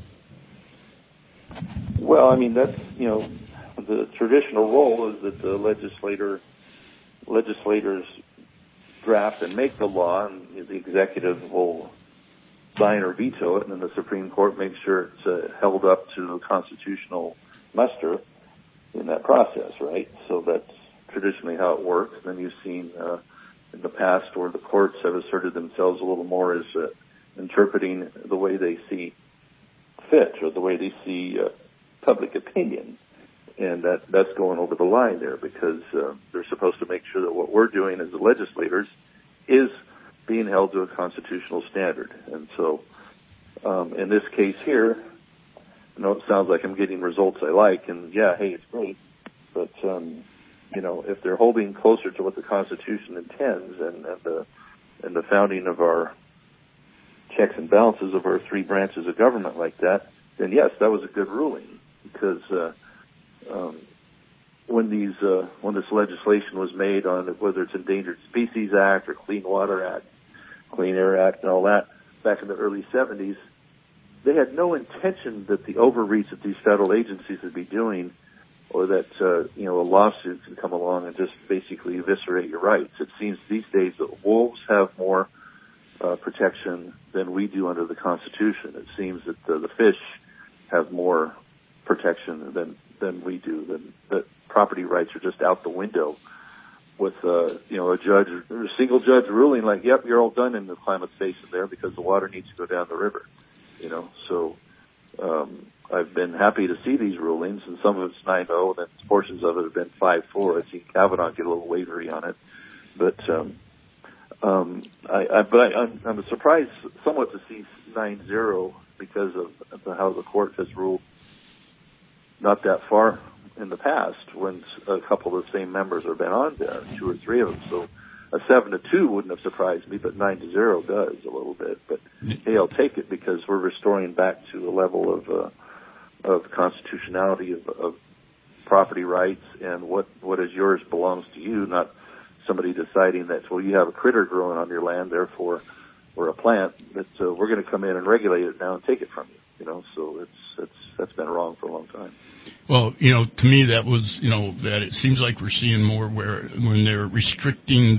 Well, that's, the traditional role is that the legislators draft and make the law, and the executive will sign or veto it, and then the Supreme Court makes sure it's held up to the constitutional muster in that process, right? So that's traditionally how it works. And then you've seen in the past where the courts have asserted themselves a little more as interpreting the way they see fit, or the way they see public opinion. And that's going over the line there, because they're supposed to make sure that what we're doing as the legislators is being held to a constitutional standard. And so in this case here, I know it sounds like I'm getting results I like, and yeah, hey, it's great, but if they're holding closer to what the Constitution intends and the founding of our checks and balances of our three branches of government like that, then yes, that was a good ruling, because when this legislation was made on whether it's Endangered Species Act or Clean Water Act, Clean Air Act, and all that back in the early 70s, they had no intention that the overreach that these federal agencies would be doing, or that a lawsuit could come along and just basically eviscerate your rights. It seems these days that wolves have more protection than we do under the Constitution. It seems that the fish have more protection than we do. That property rights are just out the window with a judge, a single judge ruling like, yep, you're all done in the Klamath Basin there because the water needs to go down the river. So I've been happy to see these rulings, and some of it's 9-0, and then portions of it have been 5-4. I've seen Kavanaugh get a little wavery on it, but I'm surprised somewhat to see 9-0 because of how the court has ruled not that far in the past, when a couple of the same members have been on there, 2 or 3 of them. So a 7-2 wouldn't have surprised me, but 9-0 does a little bit. But hey, I'll take it, because we're restoring back to a level of constitutionality of property rights, and what is yours belongs to you, not somebody deciding that, well, you have a critter growing on your land, therefore, or a plant, that we're going to come in and regulate it now and take it from you. So that's been wrong for a long time. Well, to me that was, that it seems like we're seeing more when they're restricting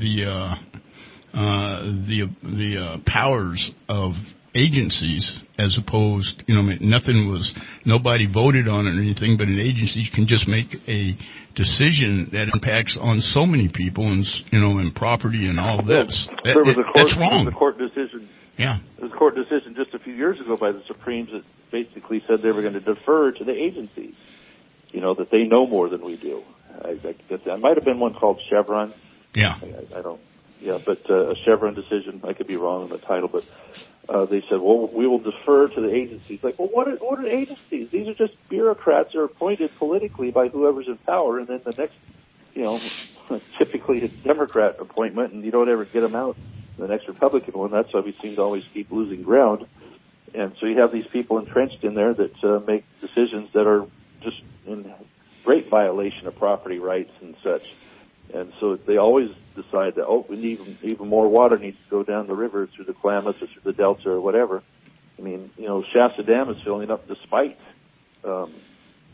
the powers of agencies, as opposed, nobody voted on it or anything, but an agency can just make a decision that impacts on so many people and property and all this. That's wrong. There was a court decision. Yeah. There was a court decision just a few years ago by the Supremes that basically said they were going to defer to the agencies, that they know more than we do. That might have been one called Chevron. Yeah. I don't. Yeah, but a Chevron decision, I could be wrong on the title, but they said, well, we will defer to the agencies. Like, well, what are agencies? These are just bureaucrats that are appointed politically by whoever's in power, and then the next, typically it's Democrat appointment, and you don't ever get them out. The next Republican one, that's why we seem to always keep losing ground. And so you have these people entrenched in there that make decisions that are just in great violation of property rights and such. And so they always decide that, we need even more water needs to go down the river through the Klamath or through the Delta or whatever. Shasta Dam is filling up despite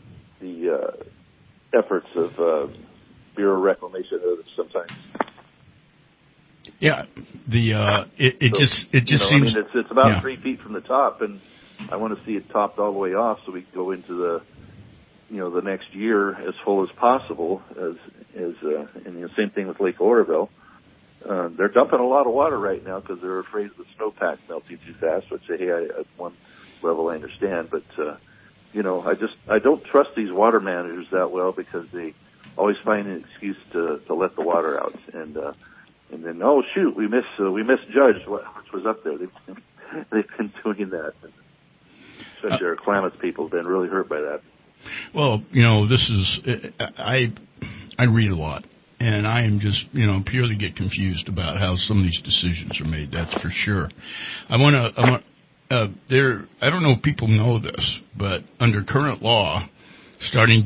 the efforts of Bureau of Reclamation sometimes. Yeah, it just seems. I mean, it's about 3 feet from the top, and I want to see it topped all the way off so we can go into the next year as full as possible. And the same thing with Lake Oroville. They're dumping a lot of water right now because they're afraid of the snowpack melting too fast. Which, hey, at one level I understand, but I don't trust these water managers that well because they always find an excuse to let the water out, and then shoot, we misjudged which was up there. They've been doing that, especially our Klamath people have been really hurt by that. Well, this is I read a lot, and I am just purely get confused about how some of these decisions are made. That's for sure. I don't know if people know this, but under current law, starting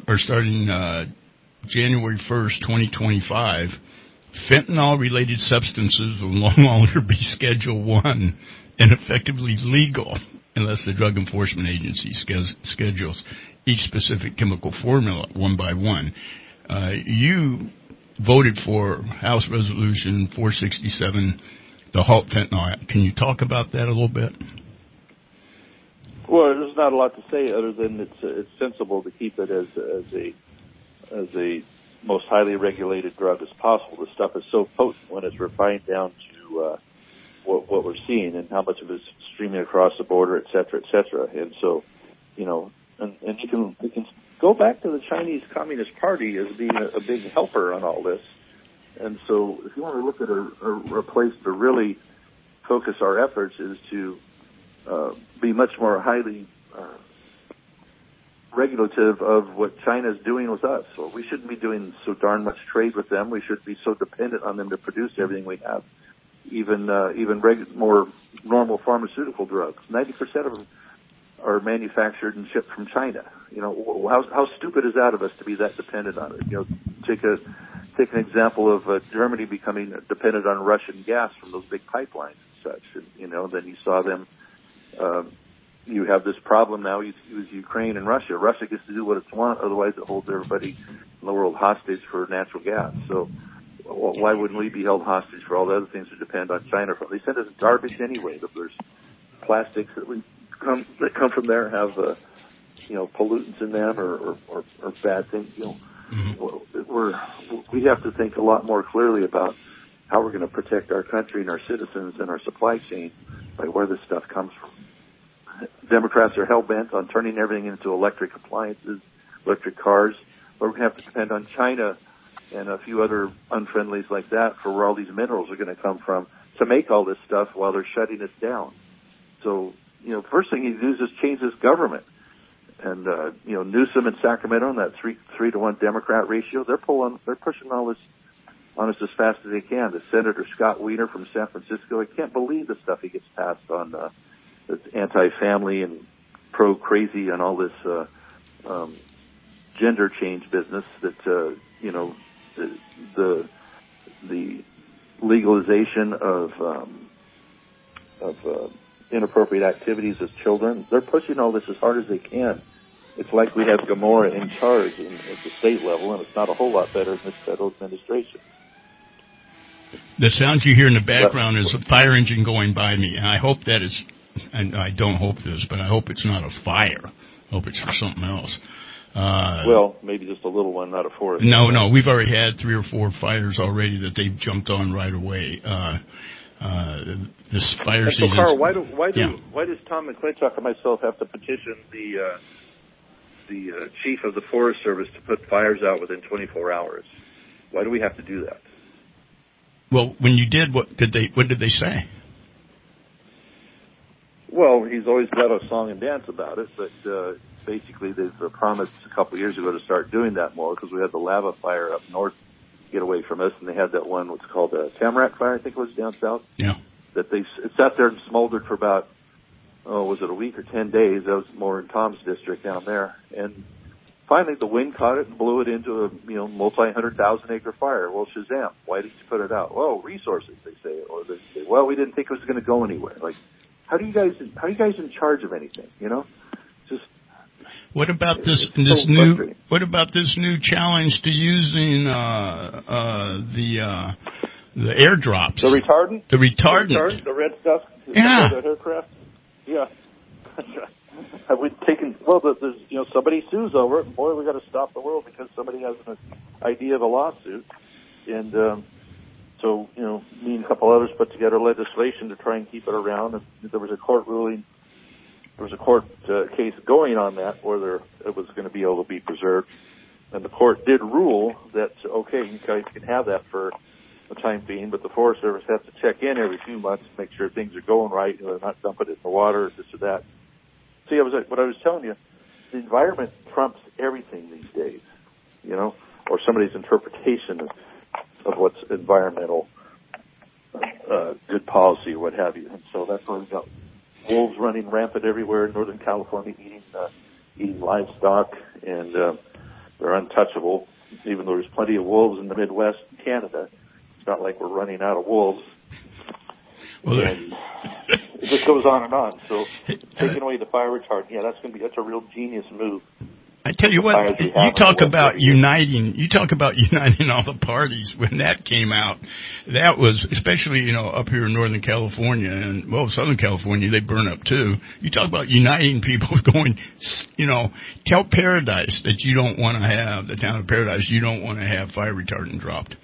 January 1st, 2025, fentanyl-related substances will no longer be Schedule 1 and effectively legal unless the Drug Enforcement Agency schedules each specific chemical formula one by one. You voted for House Resolution 467, the Halt Fentanyl Act. Can you talk about that a little bit? Well, there's not a lot to say other than it's sensible to keep it as a most highly regulated drug as possible. The stuff is so potent when it's refined down to what we're seeing and how much of it is streaming across the border, et cetera. And so, and you can go back to the Chinese Communist Party as being a big helper on all this. And so if you want to look at a place to really focus our efforts is to be much more highly regulative of what China's doing with us. So we shouldn't be doing so darn much trade with them. We should be so dependent on them to produce everything we have, even more normal pharmaceutical drugs. 90% of them are manufactured and shipped from China. How stupid is that of us to be that dependent on it? Take an example of Germany becoming dependent on Russian gas from those big pipelines and such. And, then you saw them. You have this problem now with Ukraine and Russia. Russia gets to do what it wants, otherwise it holds everybody in the world hostage for natural gas. So why wouldn't we be held hostage for all the other things that depend on China from? They send us garbage anyway. There's plastics that come from there have pollutants in them or bad things. We have to think a lot more clearly about how we're going to protect our country and our citizens and our supply chain by where this stuff comes from. Democrats are hell-bent on turning everything into electric appliances, electric cars, but we're going to have to depend on China and a few other unfriendlies like that for where all these minerals are going to come from to make all this stuff while they're shutting us down. So, first thing you do is just change this government. And, Newsom in Sacramento and that 3-to-1 Democrat ratio, they're pushing all this on us as fast as they can. The Senator Scott Wiener from San Francisco, I can't believe the stuff he gets passed on, that's anti-family and pro-crazy and all this, gender change business that, the legalization of inappropriate activities as children. They're pushing all this as hard as they can. It's like we have Gomorrah in charge at the state level, and it's not a whole lot better in this federal administration. The sound you hear in the background is a fire engine going by me, and I hope that is, and I don't hope this, but I hope it's not a fire. I hope it's for something else. Well, maybe just a little one, not a forest. No, we've already had 3 or 4 fires already that they've jumped on right away. This fire season. So, Carl, why does Tom McClintock and myself have to petition the chief of the Forest Service to put fires out within 24 hours? Why do we have to do that? Well, when you did, what did they say? Well, he's always got a song and dance about it, but basically they've promised a couple of years ago to start doing that more because we had the lava fire up north get away from us, and they had that one, what's called a Tamarack fire, I think it was down south. Yeah. That it sat there and smoldered for about, was it a week or 10 days? That was more in Tom's district down there. And finally the wind caught it and blew it into a, multi-100,000 acre fire. Well, Shazam, why didn't you put it out? Well, resources, they say. Or they say, well, we didn't think it was going to go anywhere. Like, how are you guys in charge of anything, Just What about this new challenge to using the airdrops? The retardant? The retardant. The red stuff? Yeah. The aircraft? Yeah. Have we taken, well, there's, somebody sues over it, and boy, we got to stop the world because somebody has an idea of a lawsuit. And, so, me and a couple others put together legislation to try and keep it around. And there was a court ruling, there was a court case going on that where it was going to be able to be preserved. And the court did rule that, okay, you guys can have that for the time being, but the Forest Service has to check in every 2 months to make sure things are going right, they're not dumping it in the water, or this or that. See, what I was telling you, the environment trumps everything these days, or somebody's interpretation of what's environmental good policy or what have you. And so that's why we've got wolves running rampant everywhere in Northern California, eating livestock, and they're untouchable. Even though there's plenty of wolves in the Midwest and Canada, it's not like we're running out of wolves. Well, and it just goes on and on. So taking away the fire retardant, that's a real genius move. I tell you what, you talk about uniting all the parties. When that came out, that was, especially, up here in Northern California and, Southern California, they burn up too. You talk about uniting people going, tell Paradise that you don't want to have, the town of Paradise, you don't want to have fire retardant dropped.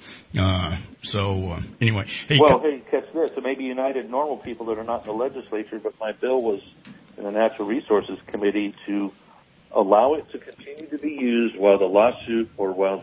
Anyway. Hey, catch this. It may be united normal people that are not in the legislature, but my bill was in the Natural Resources Committee to allow it to continue to be used while the lawsuit or while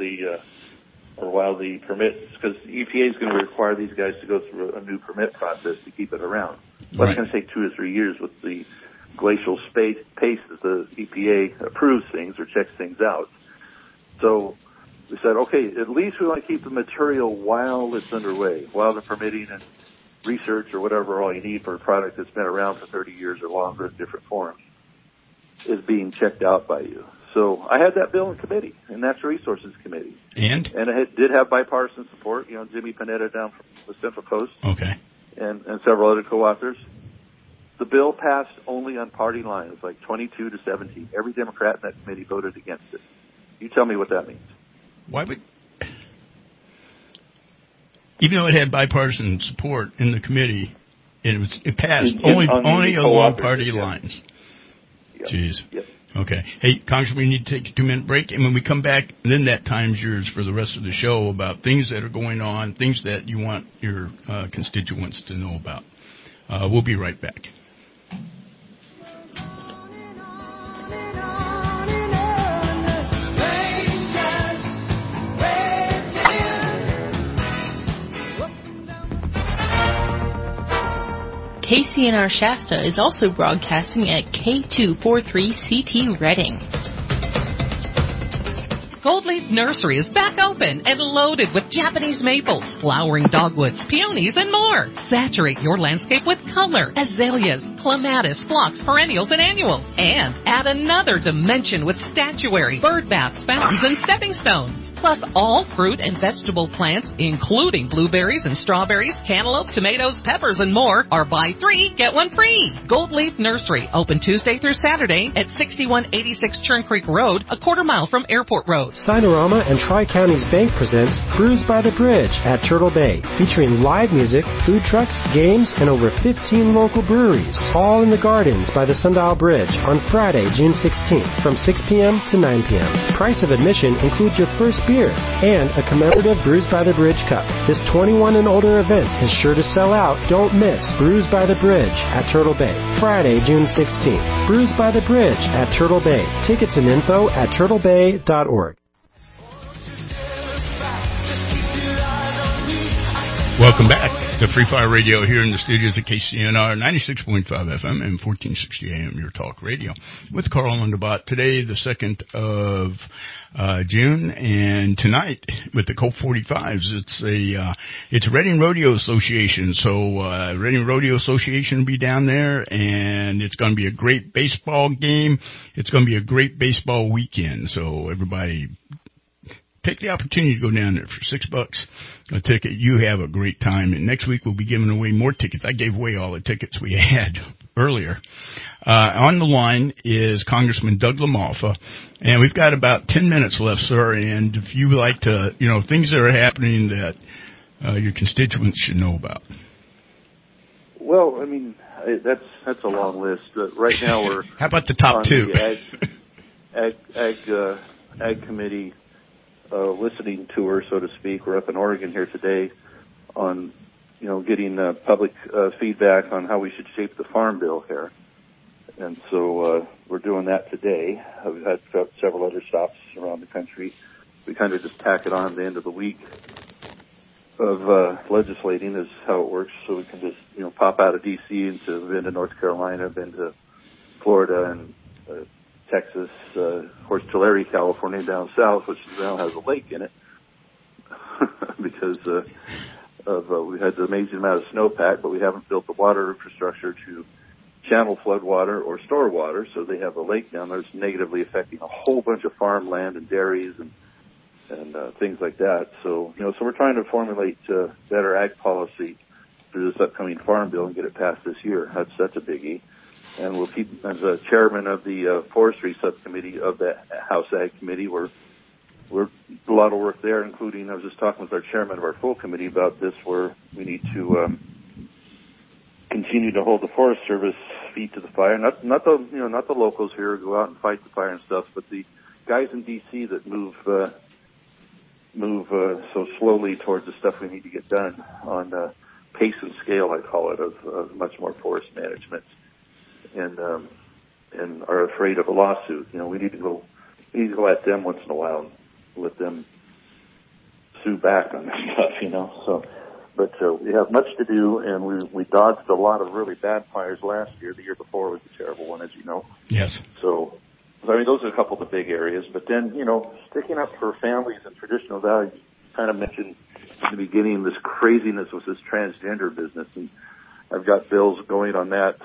the permit, because the EPA is going to require these guys to go through a new permit process to keep it around. But it's going to take 2 or 3 years with the glacial pace that the EPA approves things or checks things out. So we said, okay, at least we want to keep the material while it's underway, while the permitting and research or whatever all you need for a product that's been around for 30 years or longer in different forms is being checked out by you. So I had that bill in committee, in Natural Resources Committee. And it did have bipartisan support. Jimmy Panetta down from the Central Coast. Okay. And several other co-authors. The bill passed only on party lines, like 22 to 17. Every Democrat in that committee voted against it. You tell me what that means. Why would... Even though it had bipartisan support in the committee, it passed only along party lines. Yep. Jeez. Yep. Okay. Hey, Congressman, we need to take a 2-minute break, and when we come back, then that time's yours for the rest of the show about things that are going on, things that you want your constituents to know about. We'll be right back. KCNR Shasta is also broadcasting at K243CT Redding. Goldleaf Nursery is back open and loaded with Japanese maples, flowering dogwoods, peonies, and more. Saturate your landscape with color, azaleas, clematis, phlox, perennials, and annuals. And add another dimension with statuary, bird baths, fountains, and stepping stones. Plus all fruit and vegetable plants, including blueberries and strawberries, cantaloupe, tomatoes, peppers, and more, are buy 3, get 1 free. Goldleaf Nursery, open Tuesday through Saturday at 6186 Churn Creek Road, a quarter mile from Airport Road. Sinorama and Tri-Counties Bank presents Brews by the Bridge at Turtle Bay, featuring live music, food trucks, games, and over 15 local breweries, all in the gardens by the Sundial Bridge on Friday, June 16th from 6 p.m. to 9 p.m. Price of admission includes your first beer and a commemorative Brews by the Bridge cup. This 21 and older event is sure to sell out. Don't miss Brews by the Bridge at Turtle Bay, Friday, June 16th. Brews by the Bridge at Turtle Bay. Tickets and info at turtlebay.org. Welcome back to Free Fire Radio here in the studios at KCNR 96.5 FM and 1460 AM, your talk radio, with Carl Underbot. Today, the 2nd of June, and tonight with the Colt 45s, it's Reading Rodeo Association. So Reading Rodeo Association will be down there, and it's going to be a great baseball game. It's going to be a great baseball weekend. So everybody, take the opportunity to go down there for $6 a ticket. You have a great time. And next week we'll be giving away more tickets. I gave away all the tickets we had earlier. On the line is Congressman Doug LaMalfa, and we've got about 10 minutes left, sir. And if you would like to, things that are happening that your constituents should know about. Well, I mean, that's a long list. Right now we're how about the top two? The ag committee listening tour, so to speak. We're up in Oregon here today on getting public feedback on how we should shape the farm bill here. And so we're doing that today. We've had several other stops around the country. We kind of just tack it on at the end of the week of legislating is how it works. So we can just, pop out of D.C. into been to North Carolina, been to Florida and Texas, of course, Tulare, California, down south, which now has a lake in it because we had an amazing amount of snowpack, but we haven't built the water infrastructure to channel flood water or store water, so they have a lake down there that's negatively affecting a whole bunch of farmland and dairies and things like that. So, so we're trying to formulate better ag policy for this upcoming farm bill and get it passed this year. That's a biggie. And we'll keep, as a chairman of the forestry subcommittee of the House Ag Committee, we're a lot of work there, including, I was just talking with our chairman of our full committee about this, where we need to continue to hold the Forest Service feet to the fire. Not the locals here who go out and fight the fire and stuff, but the guys in D.C. that move so slowly towards the stuff we need to get done on pace and scale, I call it, of much more forest management, and are afraid of a lawsuit. We need to go at them once in a while and let them sue back on this stuff. So. But we have much to do, and we dodged a lot of really bad fires last year. The year before was a terrible one, as you know. Yes. So I mean, those are a couple of the big areas. But then, sticking up for families and traditional values. Kind of mentioned in the beginning this craziness with this transgender business, and I've got bills going on that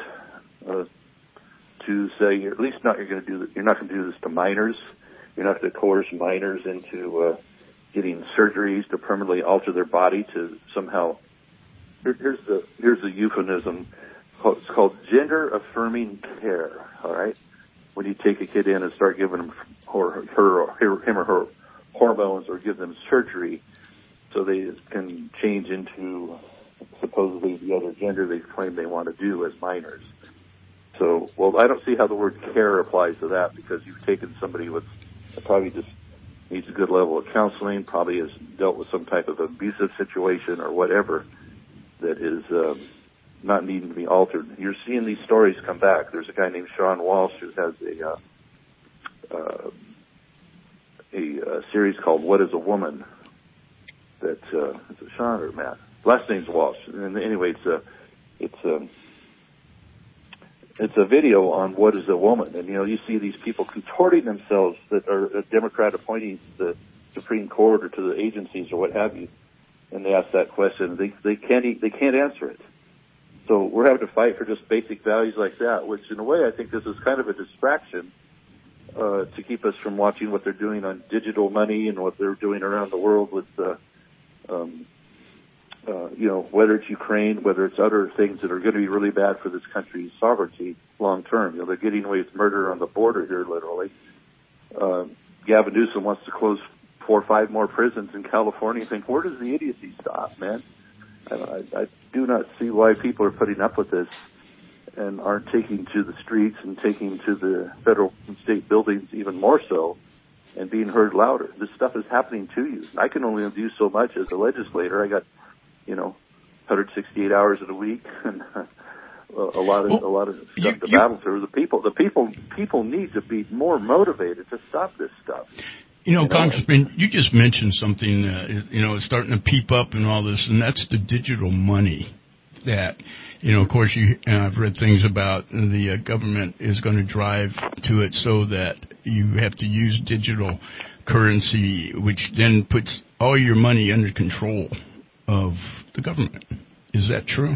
to say you're not going to do this to minors. You're not going to coerce minors into getting surgeries to permanently alter their body to somehow. Here's the euphemism. It's called gender affirming care. All right, when you take a kid in and start giving him or her hormones or give them surgery so they can change into supposedly the other gender they claim they want to do as minors. So, I don't see how the word care applies to that, because you've taken somebody with probably just needs a good level of counseling, probably has dealt with some type of abusive situation or whatever that is not needing to be altered. You're seeing these stories come back. There's a guy named Sean Walsh who has a series called What is a Woman? That is it Sean or Matt? Last name's Walsh. And anyway, it's a video on what is a woman. And, you see these people contorting themselves that are Democrat appointees to the Supreme Court or to the agencies or what have you. And they ask that question. They can't answer it. So we're having to fight for just basic values like that, which in a way I think this is kind of a distraction to keep us from watching what they're doing on digital money and what they're doing around the world with whether it's Ukraine, whether it's other things that are going to be really bad for this country's sovereignty long term. They're getting away with murder on the border here, literally. Gavin Newsom wants to close 4 or 5 more prisons in California. You think, where does the idiocy stop, man? I do not see why people are putting up with this and aren't taking to the streets and taking to the federal and state buildings even more so and being heard louder. This stuff is happening to you. I can only do so much as a legislator. I got 168 hours in a week and a lot of stuff to battle through. The people need to be more motivated to stop this stuff. Congressman, you just mentioned something is starting to peep up and all this, and that's the digital money that, of course, I've read things about the government is going to drive to it so that you have to use digital currency, which then puts all your money under control of the government. Is that true?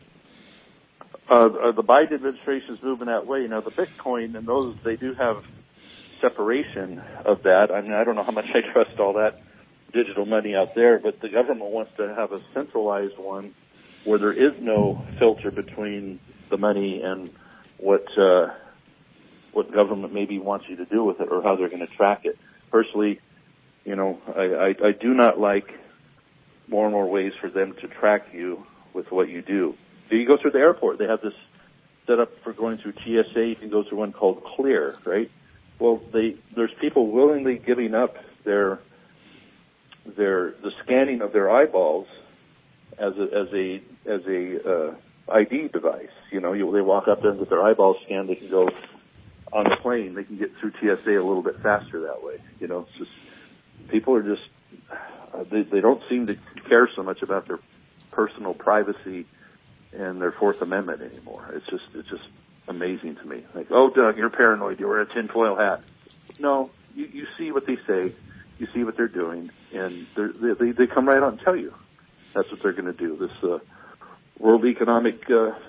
The Biden administration is moving that way. The Bitcoin and those, they do have separation of that. I mean, I don't know how much I trust all that digital money out there, but the government wants to have a centralized one where there is no filter between the money and what government maybe wants you to do with it or how they're going to track it. Personally, I do not like more and more ways for them to track you with what you do. So you go through the airport. They have this set up for going through TSA. You can go through one called Clear, right? Well, there's people willingly giving up the scanning of their eyeballs as a ID device. They walk up there and get their eyeballs scanned. They can go on the plane. They can get through TSA a little bit faster that way. It's just people are just they don't seem to care so much about their personal privacy and their Fourth Amendment anymore. It's just amazing to me. Like, oh, Doug, you're paranoid. You wear a tinfoil hat. No, you see what they say. You see what they're doing, and they come right out and tell you that's what they're going to do. This World Economic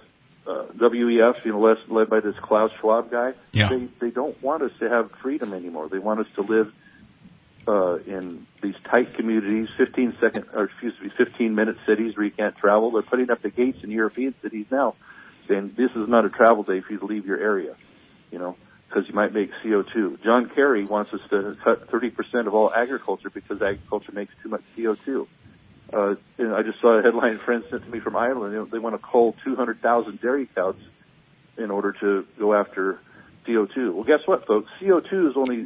WEF, led by this Klaus Schwab guy. Yeah. They don't want us to have freedom anymore. They want us to live in these tight communities, 15-minute cities where you can't travel. They're putting up the gates in European cities now, saying this is not a travel day for you to leave your area, because you might make CO2. John Kerry wants us to cut 30% of all agriculture because agriculture makes too much CO2. I just saw a headline a friend sent to me from Ireland. They want to cull 200,000 dairy cows in order to go after CO2. Well, guess what, folks? CO2 is only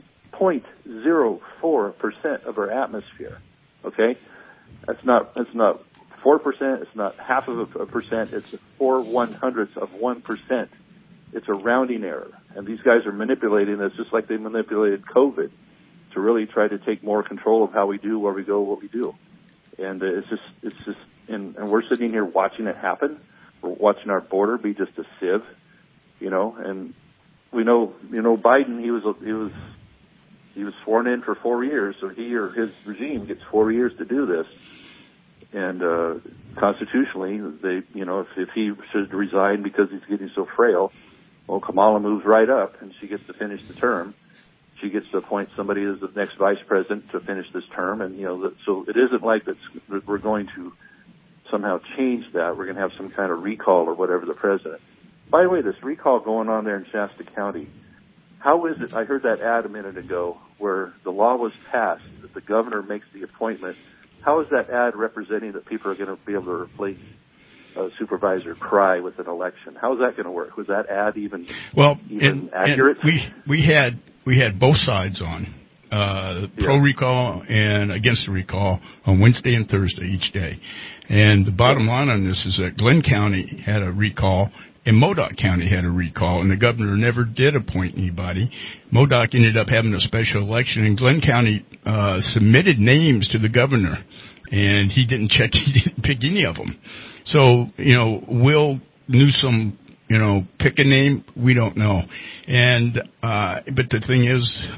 0.04% of our atmosphere. Okay, that's not 4%. It's not half of a percent. It's 0.04%. It's a rounding error, and these guys are manipulating this just like they manipulated COVID to really try to take more control of how we do, where we go, what we do. And it's just, and we're sitting here watching it happen. We're watching our border be just a sieve, and we know, Biden, he was sworn in for 4 years, so he or his regime gets 4 years to do this. And, constitutionally, if he should resign because he's getting so frail, well, Kamala moves right up and she gets to finish the term. She gets to appoint somebody as the next vice president to finish this term. And, so it isn't like that we're going to somehow change that. We're going to have some kind of recall or whatever the president. By the way, this recall going on there in Shasta County, how is it? I heard that ad a minute ago where the law was passed that the governor makes the appointment. How is that ad representing that people are going to be able to replace Supervisor Cry with an election? How is that going to work? Was that ad even accurate? And we had both sides on, pro recall and against the recall on Wednesday and Thursday each day. And the bottom line on this is that Glenn County had a recall and Modoc County had a recall, and the governor never did appoint anybody. Modoc ended up having a special election, and Glenn County submitted names to the governor, and he didn't pick any of them. So, Will Newsom, pick a name, we don't know. And but the thing is,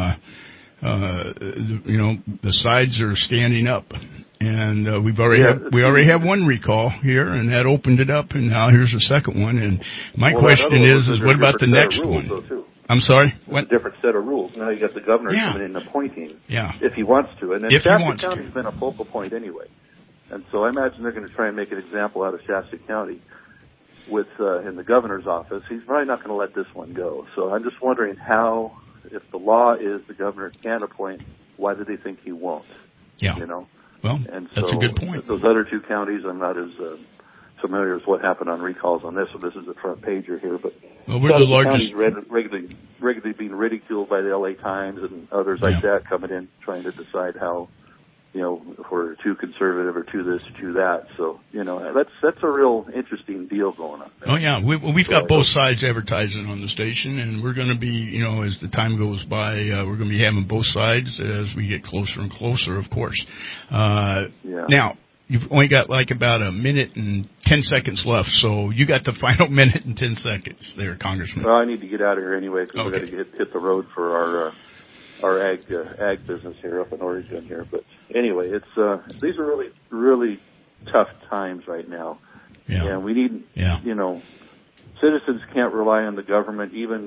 the sides are standing up. And we already have one recall here, and that opened it up, and now here's a second one. And my question is what about the next one? I'm sorry? What? A different set of rules. Now you got the governor coming in and appointing if he wants to. And then if Shasta County's been a focal point anyway. And so I imagine they're going to try and make an example out of Shasta County with in the governor's office. He's probably not going to let this one go. So I'm just wondering how, if the law is the governor can appoint, why do they think he won't? Yeah. Well, and that's a good point. Those other two counties, I'm not as familiar with what happened on recalls on this. So this is a front pager here, but we're the largest. Counties regularly being ridiculed by the LA Times and others like that, coming in trying to decide how, if we're too conservative or too this, too that. So that's a real interesting deal going on there. Oh yeah, we've got both sides advertising on the station, and we're going to be, as the time goes by, we're going to be having both sides as we get closer and closer, of course. Now, you've only got like about a minute and 10 seconds left, so you got the final minute and 10 seconds there, Congressman. Well, I need to get out of here anyway because we're going to hit the road for our ag business here up in Oregon here. But anyway, it's these are really, really tough times right now. Yeah. And we need, citizens can't rely on the government, even,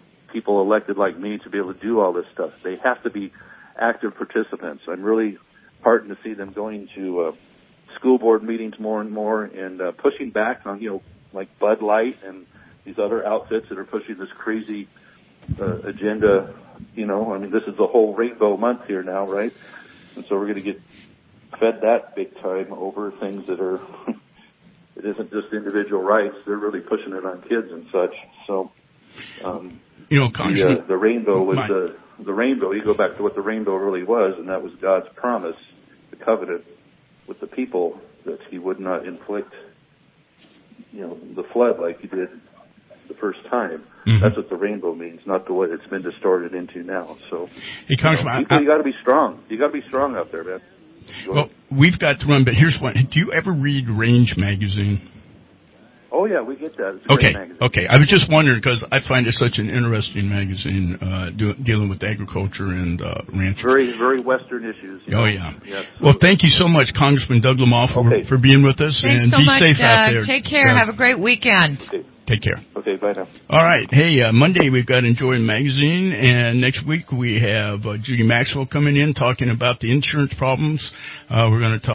people elected like me, to be able to do all this stuff. They have to be active participants. I'm really heartened to see them going to school board meetings more and more, and pushing back on, like Bud Light and these other outfits that are pushing this crazy agenda. This is the whole rainbow month here now, right? And so we're going to get fed that big time over things that are, it isn't just individual rights. They're really pushing it on kids and such. So, the rainbow was the rainbow. You go back to what the rainbow really was, and that was God's promise, the covenant with the people, that he would not inflict, the flood like he did the first time. Mm-hmm. That's what the rainbow means, not the what it's been distorted into now. So, you got to be strong. You got to be strong out there, man. Well, we've got to run, but here's one. Do you ever read Range magazine? Oh yeah, we get that. It's a great magazine. Okay. I was just wondering because I find it such an interesting magazine dealing with agriculture and ranching. Very, very Western issues. Oh yeah. Yes. Well, thank you so much, Congressman Doug Lamar, for being with us. Thanks and so be much, safe Doug. out there. Take care. Have a great weekend. Okay. Take care. Okay, bye now. All right. Hey, Monday we've got Enjoy Magazine, and next week we have Judy Maxwell coming in talking about the insurance problems. We're going to talk